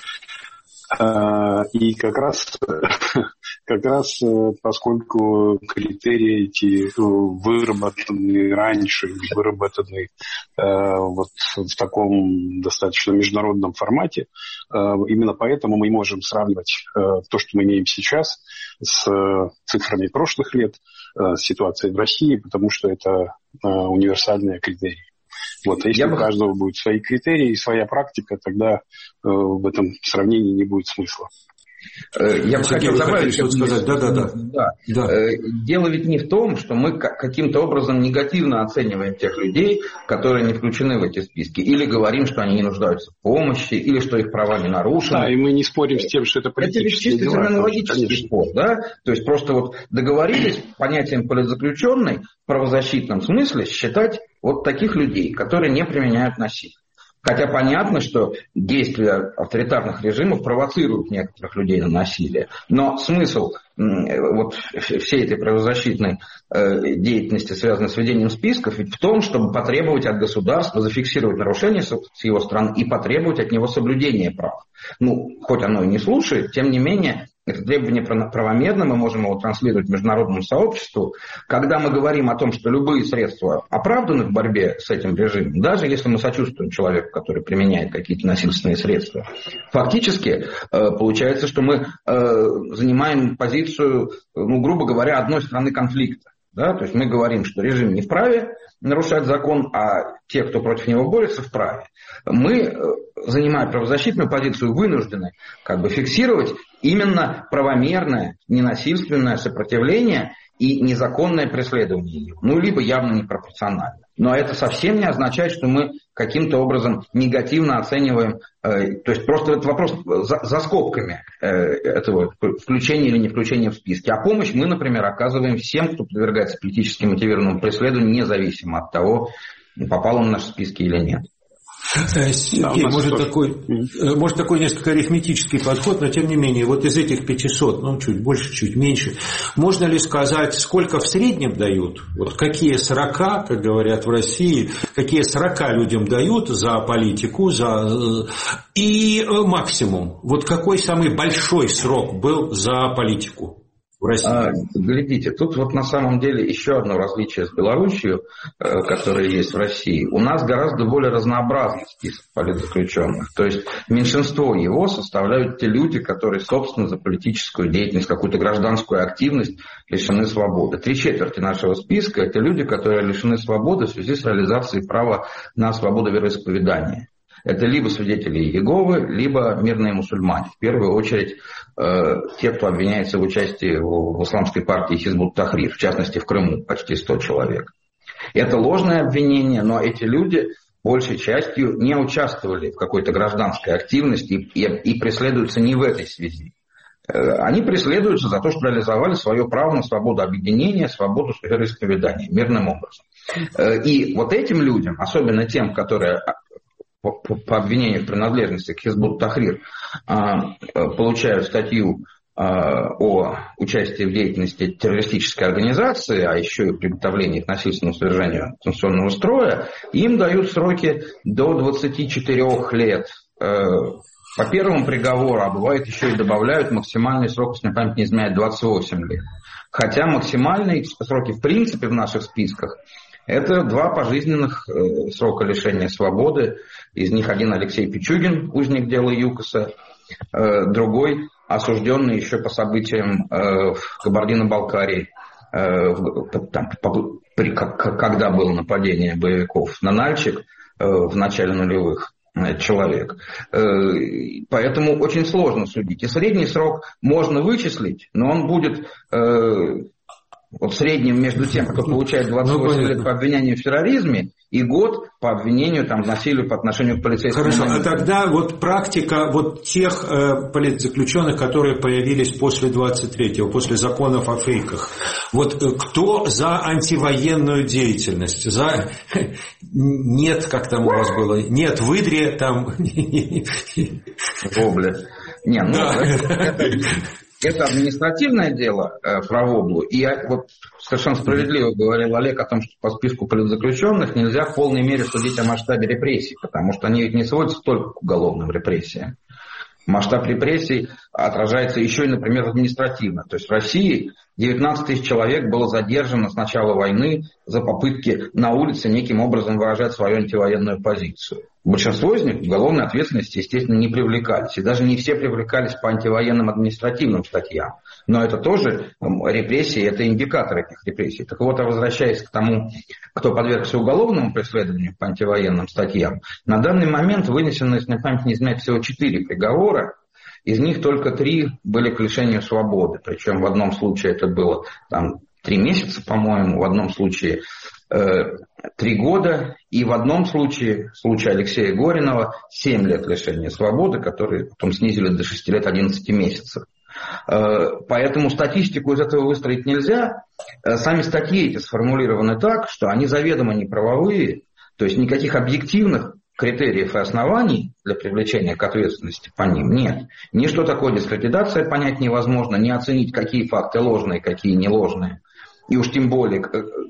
И как раз, как раз поскольку критерии эти выработаны раньше, выработаны вот в таком достаточно международном формате, именно поэтому мы можем сравнивать то, что мы имеем сейчас, с цифрами прошлых лет, с ситуацией в России, потому что это универсальные критерии. Вот, а если бы... у каждого будут свои критерии и своя практика, тогда э, в этом сравнении не будет смысла. Я бы хотел добавить, что сказать. Да, да, да. Да. Да. Дело ведь не в том, что мы каким-то образом негативно оцениваем тех людей, которые не включены в эти списки, или говорим, что они не нуждаются в помощи, или что их права не нарушены. Да, и мы не спорим с тем, что это политические дела. Это чисто терминологический спор, да? То есть просто вот договорились понятием политзаключенный в правозащитном смысле считать вот таких людей, которые не применяют насилие. Хотя понятно, что действия авторитарных режимов провоцируют некоторых людей на насилие. Но смысл вот всей этой правозащитной деятельности, связанной с ведением списков, ведь в том, чтобы потребовать от государства зафиксировать нарушения с его стороны и потребовать от него соблюдения прав. Ну, хоть оно и не слушает, тем не менее, это требование правомерно, мы можем его транслировать международному сообществу. Когда мы говорим о том, что любые средства оправданы в борьбе с этим режимом, даже если мы сочувствуем человеку, который применяет какие-то насильственные средства, фактически получается, что мы занимаем позицию, ну, грубо говоря, одной стороны конфликта. Да? То есть мы говорим, что режим не вправе нарушать закон, а те, кто против него борется, вправе. Мы, занимая правозащитную позицию, вынуждены как бы фиксировать именно правомерное, ненасильственное сопротивление и незаконное преследование его, ну, либо явно непропорционально. Но это совсем не означает, что мы каким-то образом негативно оцениваем, э, то есть просто этот вопрос за, за скобками э, этого включения или не включения в списки. А помощь мы, например, оказываем всем, кто подвергается политически мотивированному преследованию, независимо от того, попал он в наши списки или нет. Сергей, да, может, такой, может такой несколько арифметический подход, но тем не менее, вот из этих пятисот, ну чуть больше, чуть меньше, можно ли сказать, сколько в среднем дают? Вот какие сорока, как говорят в России, какие сорока людям дают за политику, за... и максимум, вот какой самый большой срок был за политику? А, глядите, тут вот на самом деле еще одно различие с Белоруссией, которое есть в России. У нас гораздо более разнообразный список политзаключенных. То есть меньшинство его составляют те люди, которые, собственно, за политическую деятельность, какую-то гражданскую активность лишены свободы. Три четверти нашего списка – это люди, которые лишены свободы в связи с реализацией права на свободу вероисповедания. Это либо свидетели Иеговы, либо мирные мусульмане. В первую очередь э, те, кто обвиняется в участии в, в исламской партии Хизбут Тахрир, в частности в Крыму, почти сто человек. Это ложное обвинение, но эти люди большей частью не участвовали в какой-то гражданской активности и, и, и преследуются не в этой связи. Э, они преследуются за то, что реализовали свое право на свободу объединения, свободу вероисповедания мирным образом. Э, и вот этим людям, особенно тем, которые... По, по обвинению в принадлежности к Хизбут Тахрир получают статью о участии в деятельности террористической организации, а еще и приготовлении к насильственному свержению конституционного строя, им дают сроки до двадцати четырёх лет. По первому приговору, а бывает еще и добавляют максимальный срок, если мне память не изменяет, двадцать восемь лет. Хотя максимальные сроки в принципе в наших списках это два пожизненных э, срока лишения свободы. Из них один Алексей Пичугин, узник дела ЮКОСа, э, другой осужденный еще по событиям э, в Кабардино-Балкарии, э, там, по, при, как, когда было нападение боевиков на Нальчик э, в начале нулевых э, человек. Э, поэтому очень сложно судить. И средний срок можно вычислить, но он будет... Э, Вот в среднем между тем, кто получает двадцать восемь лет по обвинению в терроризме, и год по обвинению там, в насилии по отношению к полицейским. Хорошо, а тогда вот практика вот тех э, политзаключенных, которые появились после двадцать третьего, после законов о фейках. Вот э, кто за антивоенную деятельность? За нет, как там у вас было? Нет, выдре там. Вобле. Не, ну это... Это административное дело э, про воблу. И я, вот совершенно справедливо говорил Олег о том, что по списку политзаключенных нельзя в полной мере судить о масштабе репрессий, потому что они ведь не сводятся только к уголовным репрессиям. Масштаб репрессий отражается еще и, например, административно. То есть в России девятнадцать тысяч человек было задержано с начала войны за попытки на улице неким образом выражать свою антивоенную позицию. Большинство из них к уголовной ответственности, естественно, не привлекались. И даже не все привлекались по антивоенным административным статьям. Но это тоже репрессии, это индикатор этих репрессий. Так вот, возвращаясь к тому, кто подвергся уголовному преследованию по антивоенным статьям, на данный момент вынесено, если мне память не изменяет, всего четыре приговора. Из них только три были к лишению свободы. Причем в одном случае это было там, три месяца, по-моему, в одном случае э, три года, и в одном случае, в случае Алексея Горинова, семь лет лишения свободы, которые потом снизили до шести лет одиннадцати месяцев. Э, поэтому статистику из этого выстроить нельзя. Э, сами статьи эти сформулированы так, что они заведомо неправовые, то есть никаких объективных критериев и оснований для привлечения к ответственности по ним нет. Ни что такое дискредитация понять невозможно, ни оценить, какие факты ложные, какие не ложные. И уж тем более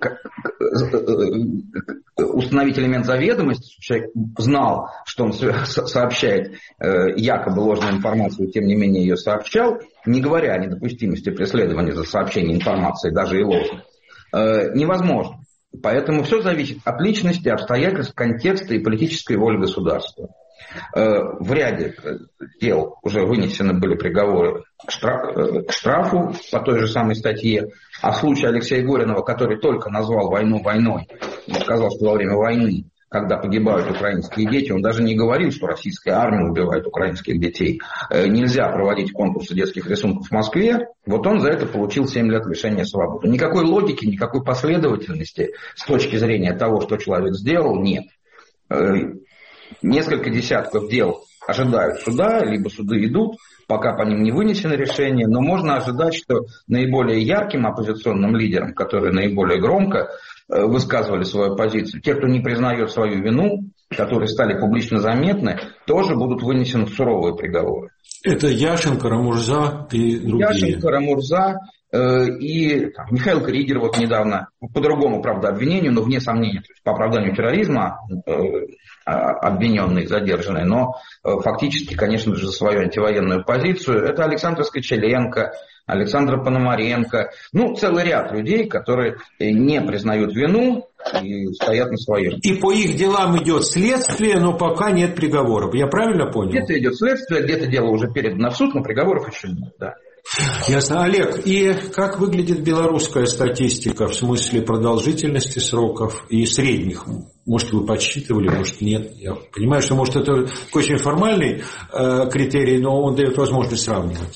установить элемент заведомости, человек знал, что он сообщает якобы ложную информацию, тем не менее ее сообщал, не говоря о недопустимости преследования за сообщение информации, даже и ложной, невозможно. Поэтому все зависит от личности, обстоятельств, контекста и политической воли государства. В ряде дел уже вынесены были приговоры к штрафу по той же самой статье. А в случае Алексея Горинова, который только назвал войну войной, он сказал, что во время войны, когда погибают украинские дети, он даже не говорил, что российская армия убивает украинских детей. Нельзя проводить конкурсы детских рисунков в Москве. Вот он за это получил семь лет лишения свободы. Никакой логики, никакой последовательности с точки зрения того, что человек сделал, нет. Несколько десятков дел ожидают суда, либо суды идут, пока по ним не вынесено решение, но можно ожидать, что наиболее ярким оппозиционным лидерам, которые наиболее громко высказывали свою позицию, те, кто не признает свою вину, которые стали публично заметны, тоже будут вынесены суровые приговоры. Это Яшенко, Рамурза и другие. Яшенко, Рамурза э, и там, Михаил Кригер вот недавно, по другому, правда, обвинению, но вне сомнения, то есть по оправданию терроризма э, обвиненные, задержанные, но э, фактически, конечно же, за свою антивоенную позицию. Это Александр Скочеленко, Александр Пономаренко, ну, целый ряд людей, которые не признают вину и стоят на своем. И по их делам идет следствие, но пока нет приговоров. Я правильно понял? Где-то идет следствие, где-то дело уже передано в суд, но приговоров еще нет, да. Ясно. Олег, и как выглядит белорусская статистика в смысле продолжительности сроков и средних? Может, вы подсчитывали, может, нет. Я понимаю, что, может, это очень формальный э, критерий, но он дает возможность сравнивать.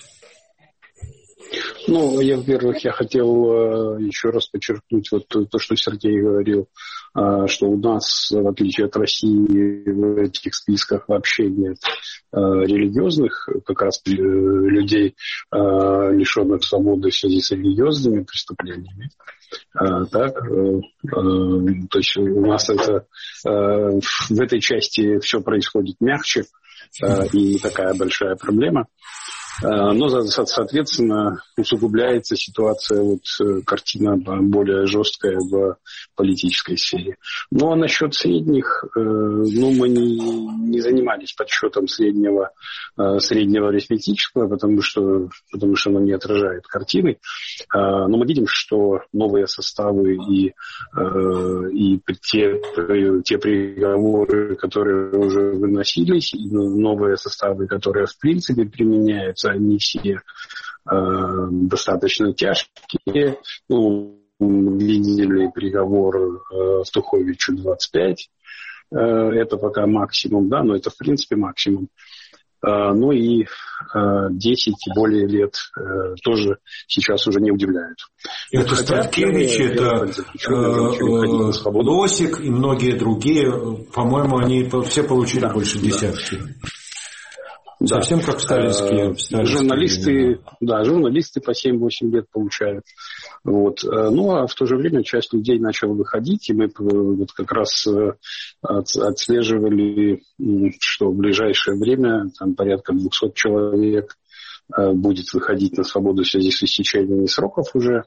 Ну, я, во-первых, я хотел э, еще раз подчеркнуть вот то, то, что Сергей говорил, э, что у нас, в отличие от России, в этих списках вообще нет э, религиозных как раз э, людей, э, лишенных свободы в связи с религиозными преступлениями. Э, так, э, э, то есть у нас это э, в этой части все происходит мягче э, и не такая большая проблема. Но, соответственно, усугубляется ситуация, вот, картина более жесткая в политической сфере. Ну, а насчет средних, ну, мы не, не занимались подсчетом среднего, среднего арифметического, потому что, потому что оно не отражает картины. Но мы видим, что новые составы и, и те, те приговоры, которые уже выносились, и новые составы, которые в принципе применяются, они все э, достаточно тяжкие. Ну, видели приговор э, Стуховичу двадцать пять. Э, это пока максимум, да, но это в принципе максимум. Э, ну и э, десять и более лет э, тоже сейчас уже не удивляют. Это Статкевич, это э, Лосик и многие другие. По-моему, они все получили да, больше десятки. Да. Совсем как сталинские, сталинские журналисты, да, журналисты по семь-восемь лет получают. Вот. Ну, а в то же время часть людей начала выходить, и мы вот как раз отслеживали, что в ближайшее время там порядка двухсот человек будет выходить на свободу в связи с истечением сроков уже.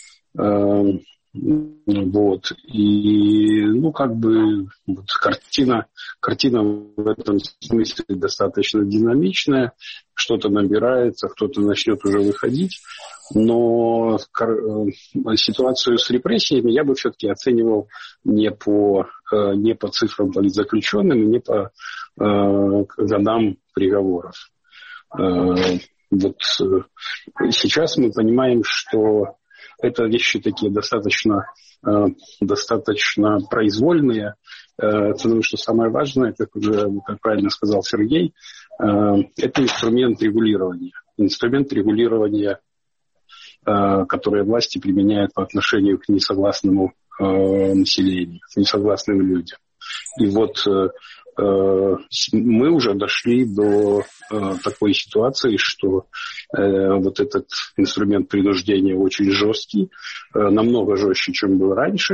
Вот. И, ну, как бы, вот, картина, картина в этом смысле достаточно динамичная. Что-то набирается, кто-то начнет уже выходить. Но ситуацию с репрессиями я бы все-таки оценивал не по, не по цифрам политзаключенным, не по э, годам приговоров. Э, вот сейчас мы понимаем, что это вещи такие достаточно, э, достаточно произвольные, э, потому что самое важное, как уже, как правильно сказал Сергей, э, это инструмент регулирования. Инструмент регулирования, э, который власти применяют по отношению к несогласному э, населению, к несогласным людям. И вот э, мы уже дошли до э, такой ситуации, что э, вот этот инструмент принуждения очень жесткий, э, намного жестче, чем был раньше.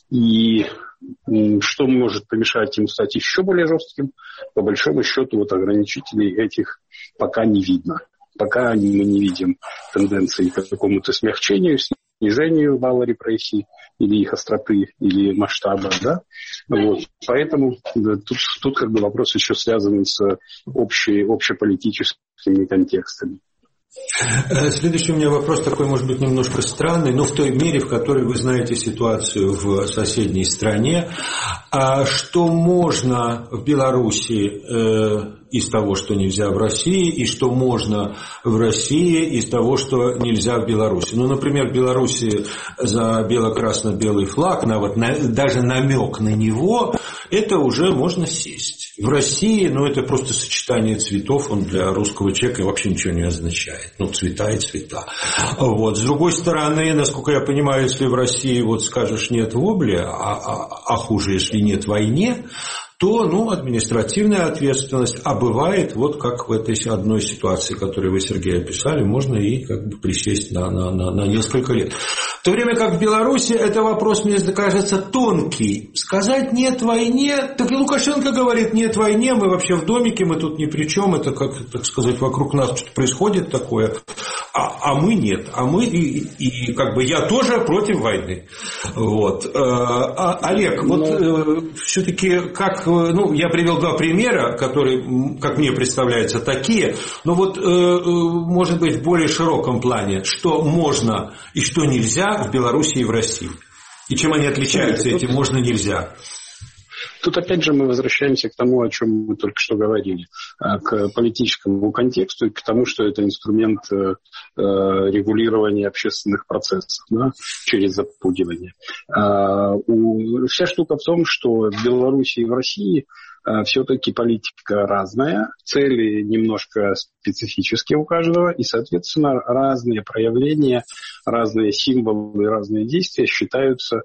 И что может помешать ему стать еще более жестким? По большому счету, вот ограничителей этих пока не видно. Пока мы не видим тенденции к какому-то смягчению, снижению балла репрессий или их остроты, или масштаба. Да? Вот. Поэтому да, тут, тут как бы вопрос еще связан с общей, общеполитическими контекстами. Следующий у меня вопрос такой, может быть, немножко странный, но в той мере, в которой вы знаете ситуацию в соседней стране, а что можно в Беларуси э, из того, что нельзя в России, и что можно в России из того, что нельзя в Беларуси. Ну, например, в Беларуси за бело-красно-белый флаг, на, вот, на, даже намек на него, это уже можно сесть. В России, ну, это просто сочетание цветов, он для русского человека вообще ничего не означает. Ну, цвета и цвета. Вот. С другой стороны, насколько я понимаю, если в России вот скажешь нет вобли, а, а, а хуже, если нет войне, то, ну, административная ответственность, а бывает, вот как в этой одной ситуации, которую вы, Сергей, описали, можно и как бы присесть на, на, на, на несколько лет. В то время как в Беларуси это вопрос, мне кажется, тонкий. Сказать нет войне, так и Лукашенко говорит нет войне, мы вообще в домике, мы тут ни при чем, это, как, так сказать, вокруг нас что-то происходит такое, а, а мы нет, а мы, и, и, и как бы я тоже против войны. Вот. А, Олег, вот Но... все-таки как... Ну, я привел два примера, которые, как мне представляются, такие, но вот, может быть, в более широком плане, что можно и что нельзя в Беларуси и в России. И чем они отличаются, эти можно, нельзя. Тут опять же мы возвращаемся к тому, о чем мы только что говорили, к политическому контексту и к тому, что это инструмент регулирования общественных процессов, да, через запугивание. Вся штука в том, что в Беларуси и в России все-таки политика разная, цели немножко специфические у каждого, и, соответственно, разные проявления, разные символы, разные действия считаются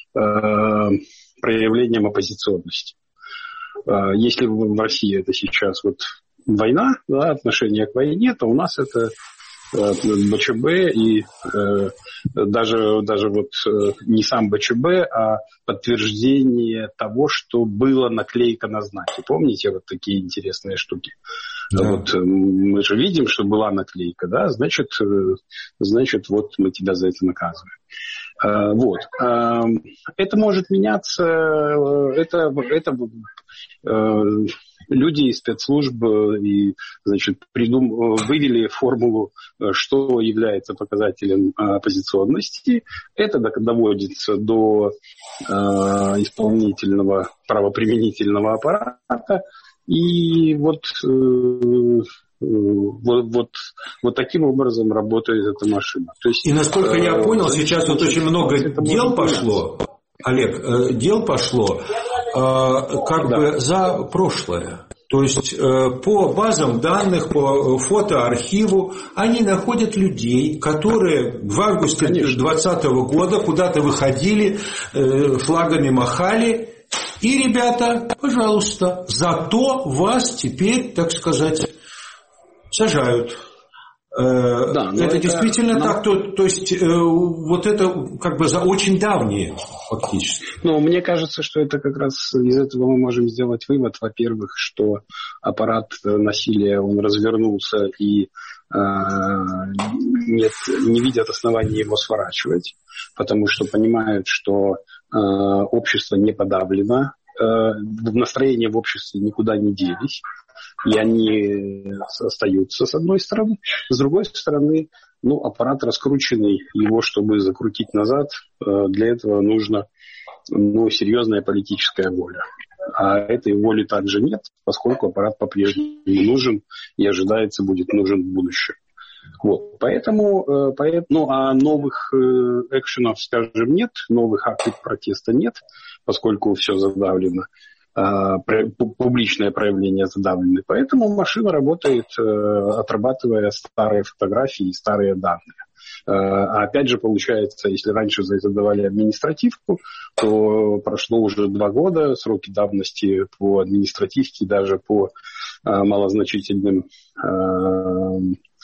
проявлением оппозиционности. Если в России это сейчас вот война, да, отношение к войне, то у нас это БЧБ и э, даже, даже вот не сам БЧБ, а подтверждение того, что была наклейка на знаке. Помните вот такие интересные штуки? Да. Вот мы же видим, что была наклейка, да, значит, значит, вот мы тебя за это наказываем. Вот. Это может меняться, это, это люди из спецслужб и, значит, придум... вывели формулу, что является показателем оппозиционности. Это доводится до исполнительного правоприменительного аппарата. И вот, вот, вот, вот таким образом работает эта машина. То есть, и насколько я понял, сейчас вот очень много дел пошло, Олег, дел пошло как да. бы за прошлое. То есть по базам данных, по фотоархиву они находят людей, которые в августе две тысячи двадцатого года куда-то выходили, флагами махали. И, ребята, пожалуйста, зато вас теперь, так сказать, сажают. Да, это, это действительно но... так, то, то есть вот это как бы за очень давние фактически. Ну, мне кажется, что это как раз из этого мы можем сделать вывод, во-первых, что аппарат насилия, он развернулся и э, нет, не видят оснований его сворачивать, потому что понимают, что э, общество не подавлено, э, настроения в обществе никуда не делись. И они остаются, с одной стороны. С другой стороны, ну, аппарат раскрученный, его, чтобы закрутить назад, для этого нужно, ну, серьезная политическая воля. А этой воли также нет, поскольку аппарат по-прежнему нужен и ожидается будет нужен в будущем. Вот. Поэтому, поэтому, ну, а новых экшенов, скажем, нет, новых актов протеста нет, поскольку все задавлено. Публичное проявление задавлены. Поэтому машина работает, отрабатывая старые фотографии и старые данные. А опять же, получается, если раньше за это давали административку, то прошло уже два года, сроки давности по административке, даже по малозначительным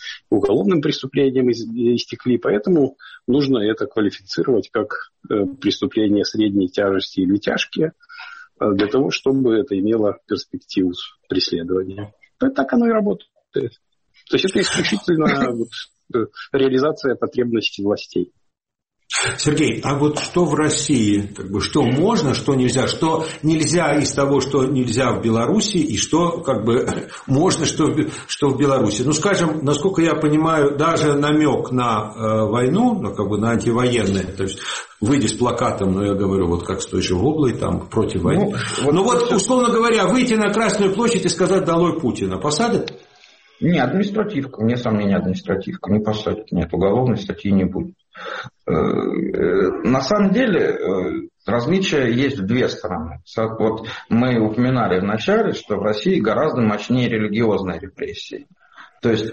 уголовным преступлением истекли, поэтому нужно это квалифицировать как преступление средней тяжести или тяжкие, для того, чтобы это имело перспективу преследования. Так оно и работает. То есть это исключительно вот, реализация потребностей властей. Сергей, а вот что в России, как бы, что можно, что нельзя, что нельзя из того, что нельзя в Беларуси, и что как бы можно, что, что в Беларуси? Ну, скажем, насколько я понимаю, даже намек на э, войну, ну, как бы на антивоенное, то есть выйти с плакатом, ну, я говорю, вот как с той же Воблой, там, против войны. Ну, вот, ну, вот условно говоря, выйти на Красную площадь и сказать «долой Путина», посадят? Не, административка, вне сомнения, административка, не посадят, нет, уголовной статьи не будет. На самом деле различия есть в две стороны. Вот мы упоминали вначале, что в России гораздо мощнее религиозные репрессии. То есть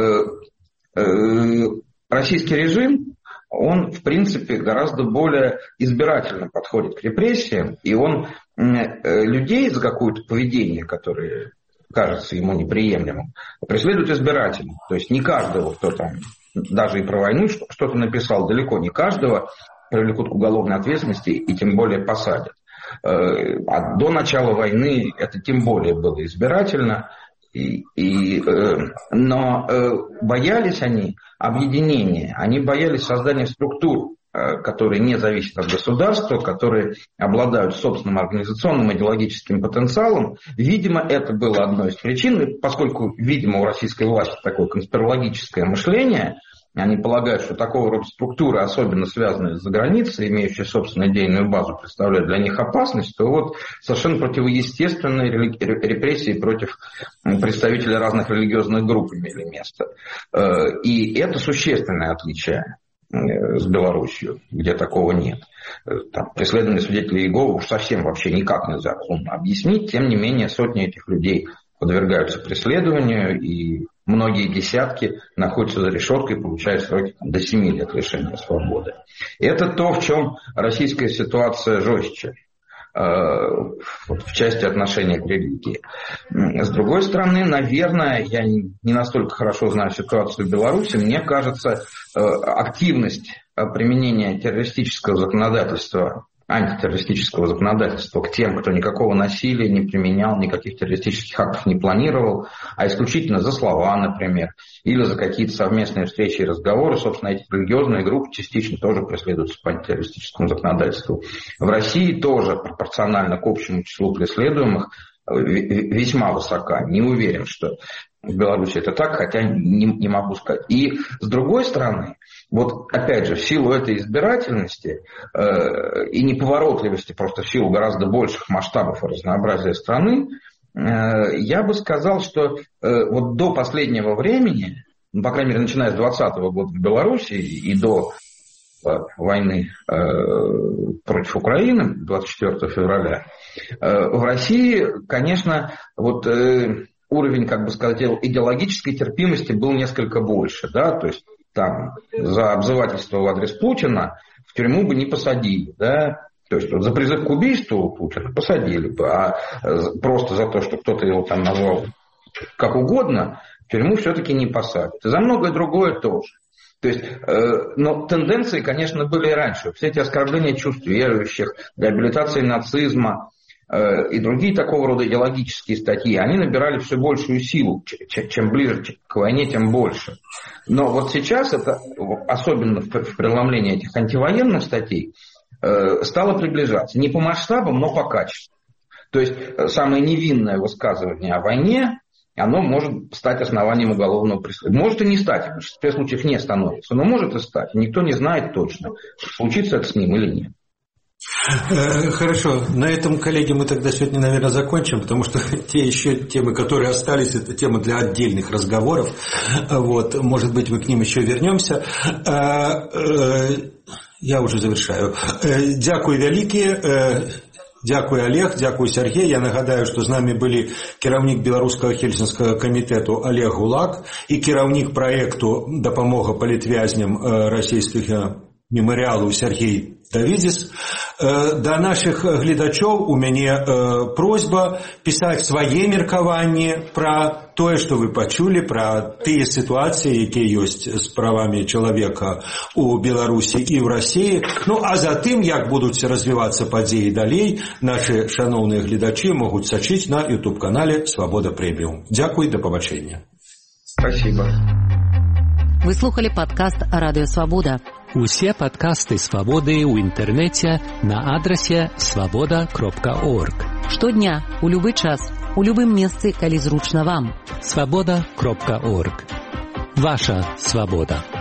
российский режим, он в принципе гораздо более избирательно подходит к репрессиям, и он людей за какое-то поведение, которое кажется ему неприемлемым, преследует избирательно. То есть не каждого, кто там даже и про войну что-то написал, далеко не каждого привлекут к уголовной ответственности и тем более посадят. А до начала войны это тем более было избирательно. И, и, но боялись они объединения, они боялись создания структур, которые не зависят от государства, которые обладают собственным организационным и идеологическим потенциалом. Видимо, это было одной из причин, поскольку, видимо, у российской власти такое конспирологическое мышление, они полагают, что такого рода структуры, особенно связанные с заграницей, имеющие собственную идейную базу, представляют для них опасность, то вот совершенно противоестественные репрессии против представителей разных религиозных групп имели место. И это существенное отличие с Белоруссией, где такого нет. Там, преследование свидетелей Иеговы уж совсем вообще никак нельзя объяснить. Тем не менее, сотни этих людей подвергаются преследованию, и многие десятки находятся за решеткой и получают сроки до семи лет лишения свободы. Это то, в чем российская ситуация жестче в части отношения к религии. С другой стороны, наверное, я не настолько хорошо знаю ситуацию в Беларуси, мне кажется, активность применения террористического законодательства, антитеррористического законодательства к тем, кто никакого насилия не применял, никаких террористических актов не планировал, а исключительно за слова, например, или за какие-то совместные встречи и разговоры. Собственно, эти религиозные группы частично тоже преследуются по антитеррористическому законодательству. В России тоже пропорционально к общему числу преследуемых весьма высока. Не уверен, что в Беларуси это так, хотя не, не могу сказать. И с другой стороны, вот опять же, в силу этой избирательности э, и неповоротливости, просто в силу гораздо больших масштабов и разнообразия страны, э, я бы сказал, что э, вот до последнего времени, ну, по крайней мере, начиная с двадцатого года в Беларуси и до э, войны э, против Украины, двадцать четвёртого февраля, э, в России, конечно, вот... Э, уровень, как бы сказать, идеологической терпимости был несколько больше, да, то есть там за обзывательство в адрес Путина в тюрьму бы не посадили, да, то есть вот за призыв к убийству Путина посадили бы, а просто за то, что кто-то его там назвал как угодно, в тюрьму все-таки не посадят. И за многое другое тоже. То есть, э, но тенденции, конечно, были и раньше. Все эти оскорбления чувств верующих, реабилитации нацизма, и другие такого рода идеологические статьи, они набирали все большую силу. Чем ближе к войне, тем больше. Но вот сейчас это, особенно в преломлении этих антивоенных статей, стало приближаться. Не по масштабам, но по качеству. То есть самое невинное высказывание о войне, оно может стать основанием уголовного преследования. Может и не стать, в большинстве случаев не становится, но может и стать. Никто не знает точно, случится это с ним или нет. Хорошо, на этом, коллеги, мы тогда сегодня, наверное, закончим, потому что те еще темы, которые остались, это темы для отдельных разговоров. Вот, может быть, мы к ним еще вернемся. Я уже завершаю. Дякую вялікі. Дякую, Олег, дякую, Сергей. Я нагадаю, што з намі былі кіраўнік Беларускага хельсінскага камітэту Олег Гулак і кіраўнік праекту «Дапамога палітвязням расійскіх мемарыялу Сергей Давидзіс. Да наших гледачоў у мяне просьба пісаць свае меркаванні пра тое, што вы пачулі, пра тыя сітуацыі, якія ёсць з правамі чалавека у Беларусі і ў Расіі. Ну, а затым, як будуць развівацца падзеі далей, нашы шаноўныя гледачы могуць сачыць на ютуб-канале «Свабода Прэміум». Дзякуй, да пабачэння. Спасибо. Вы слухали падкаст «Радыё Свабода». Усе падкасты «Свабоды» ў інтэрнэце на адрасе свабода кропка орг. Штодня, у любы час, у любым месцы, калі зручна вам. свабода кропка орг. Ваша свабода.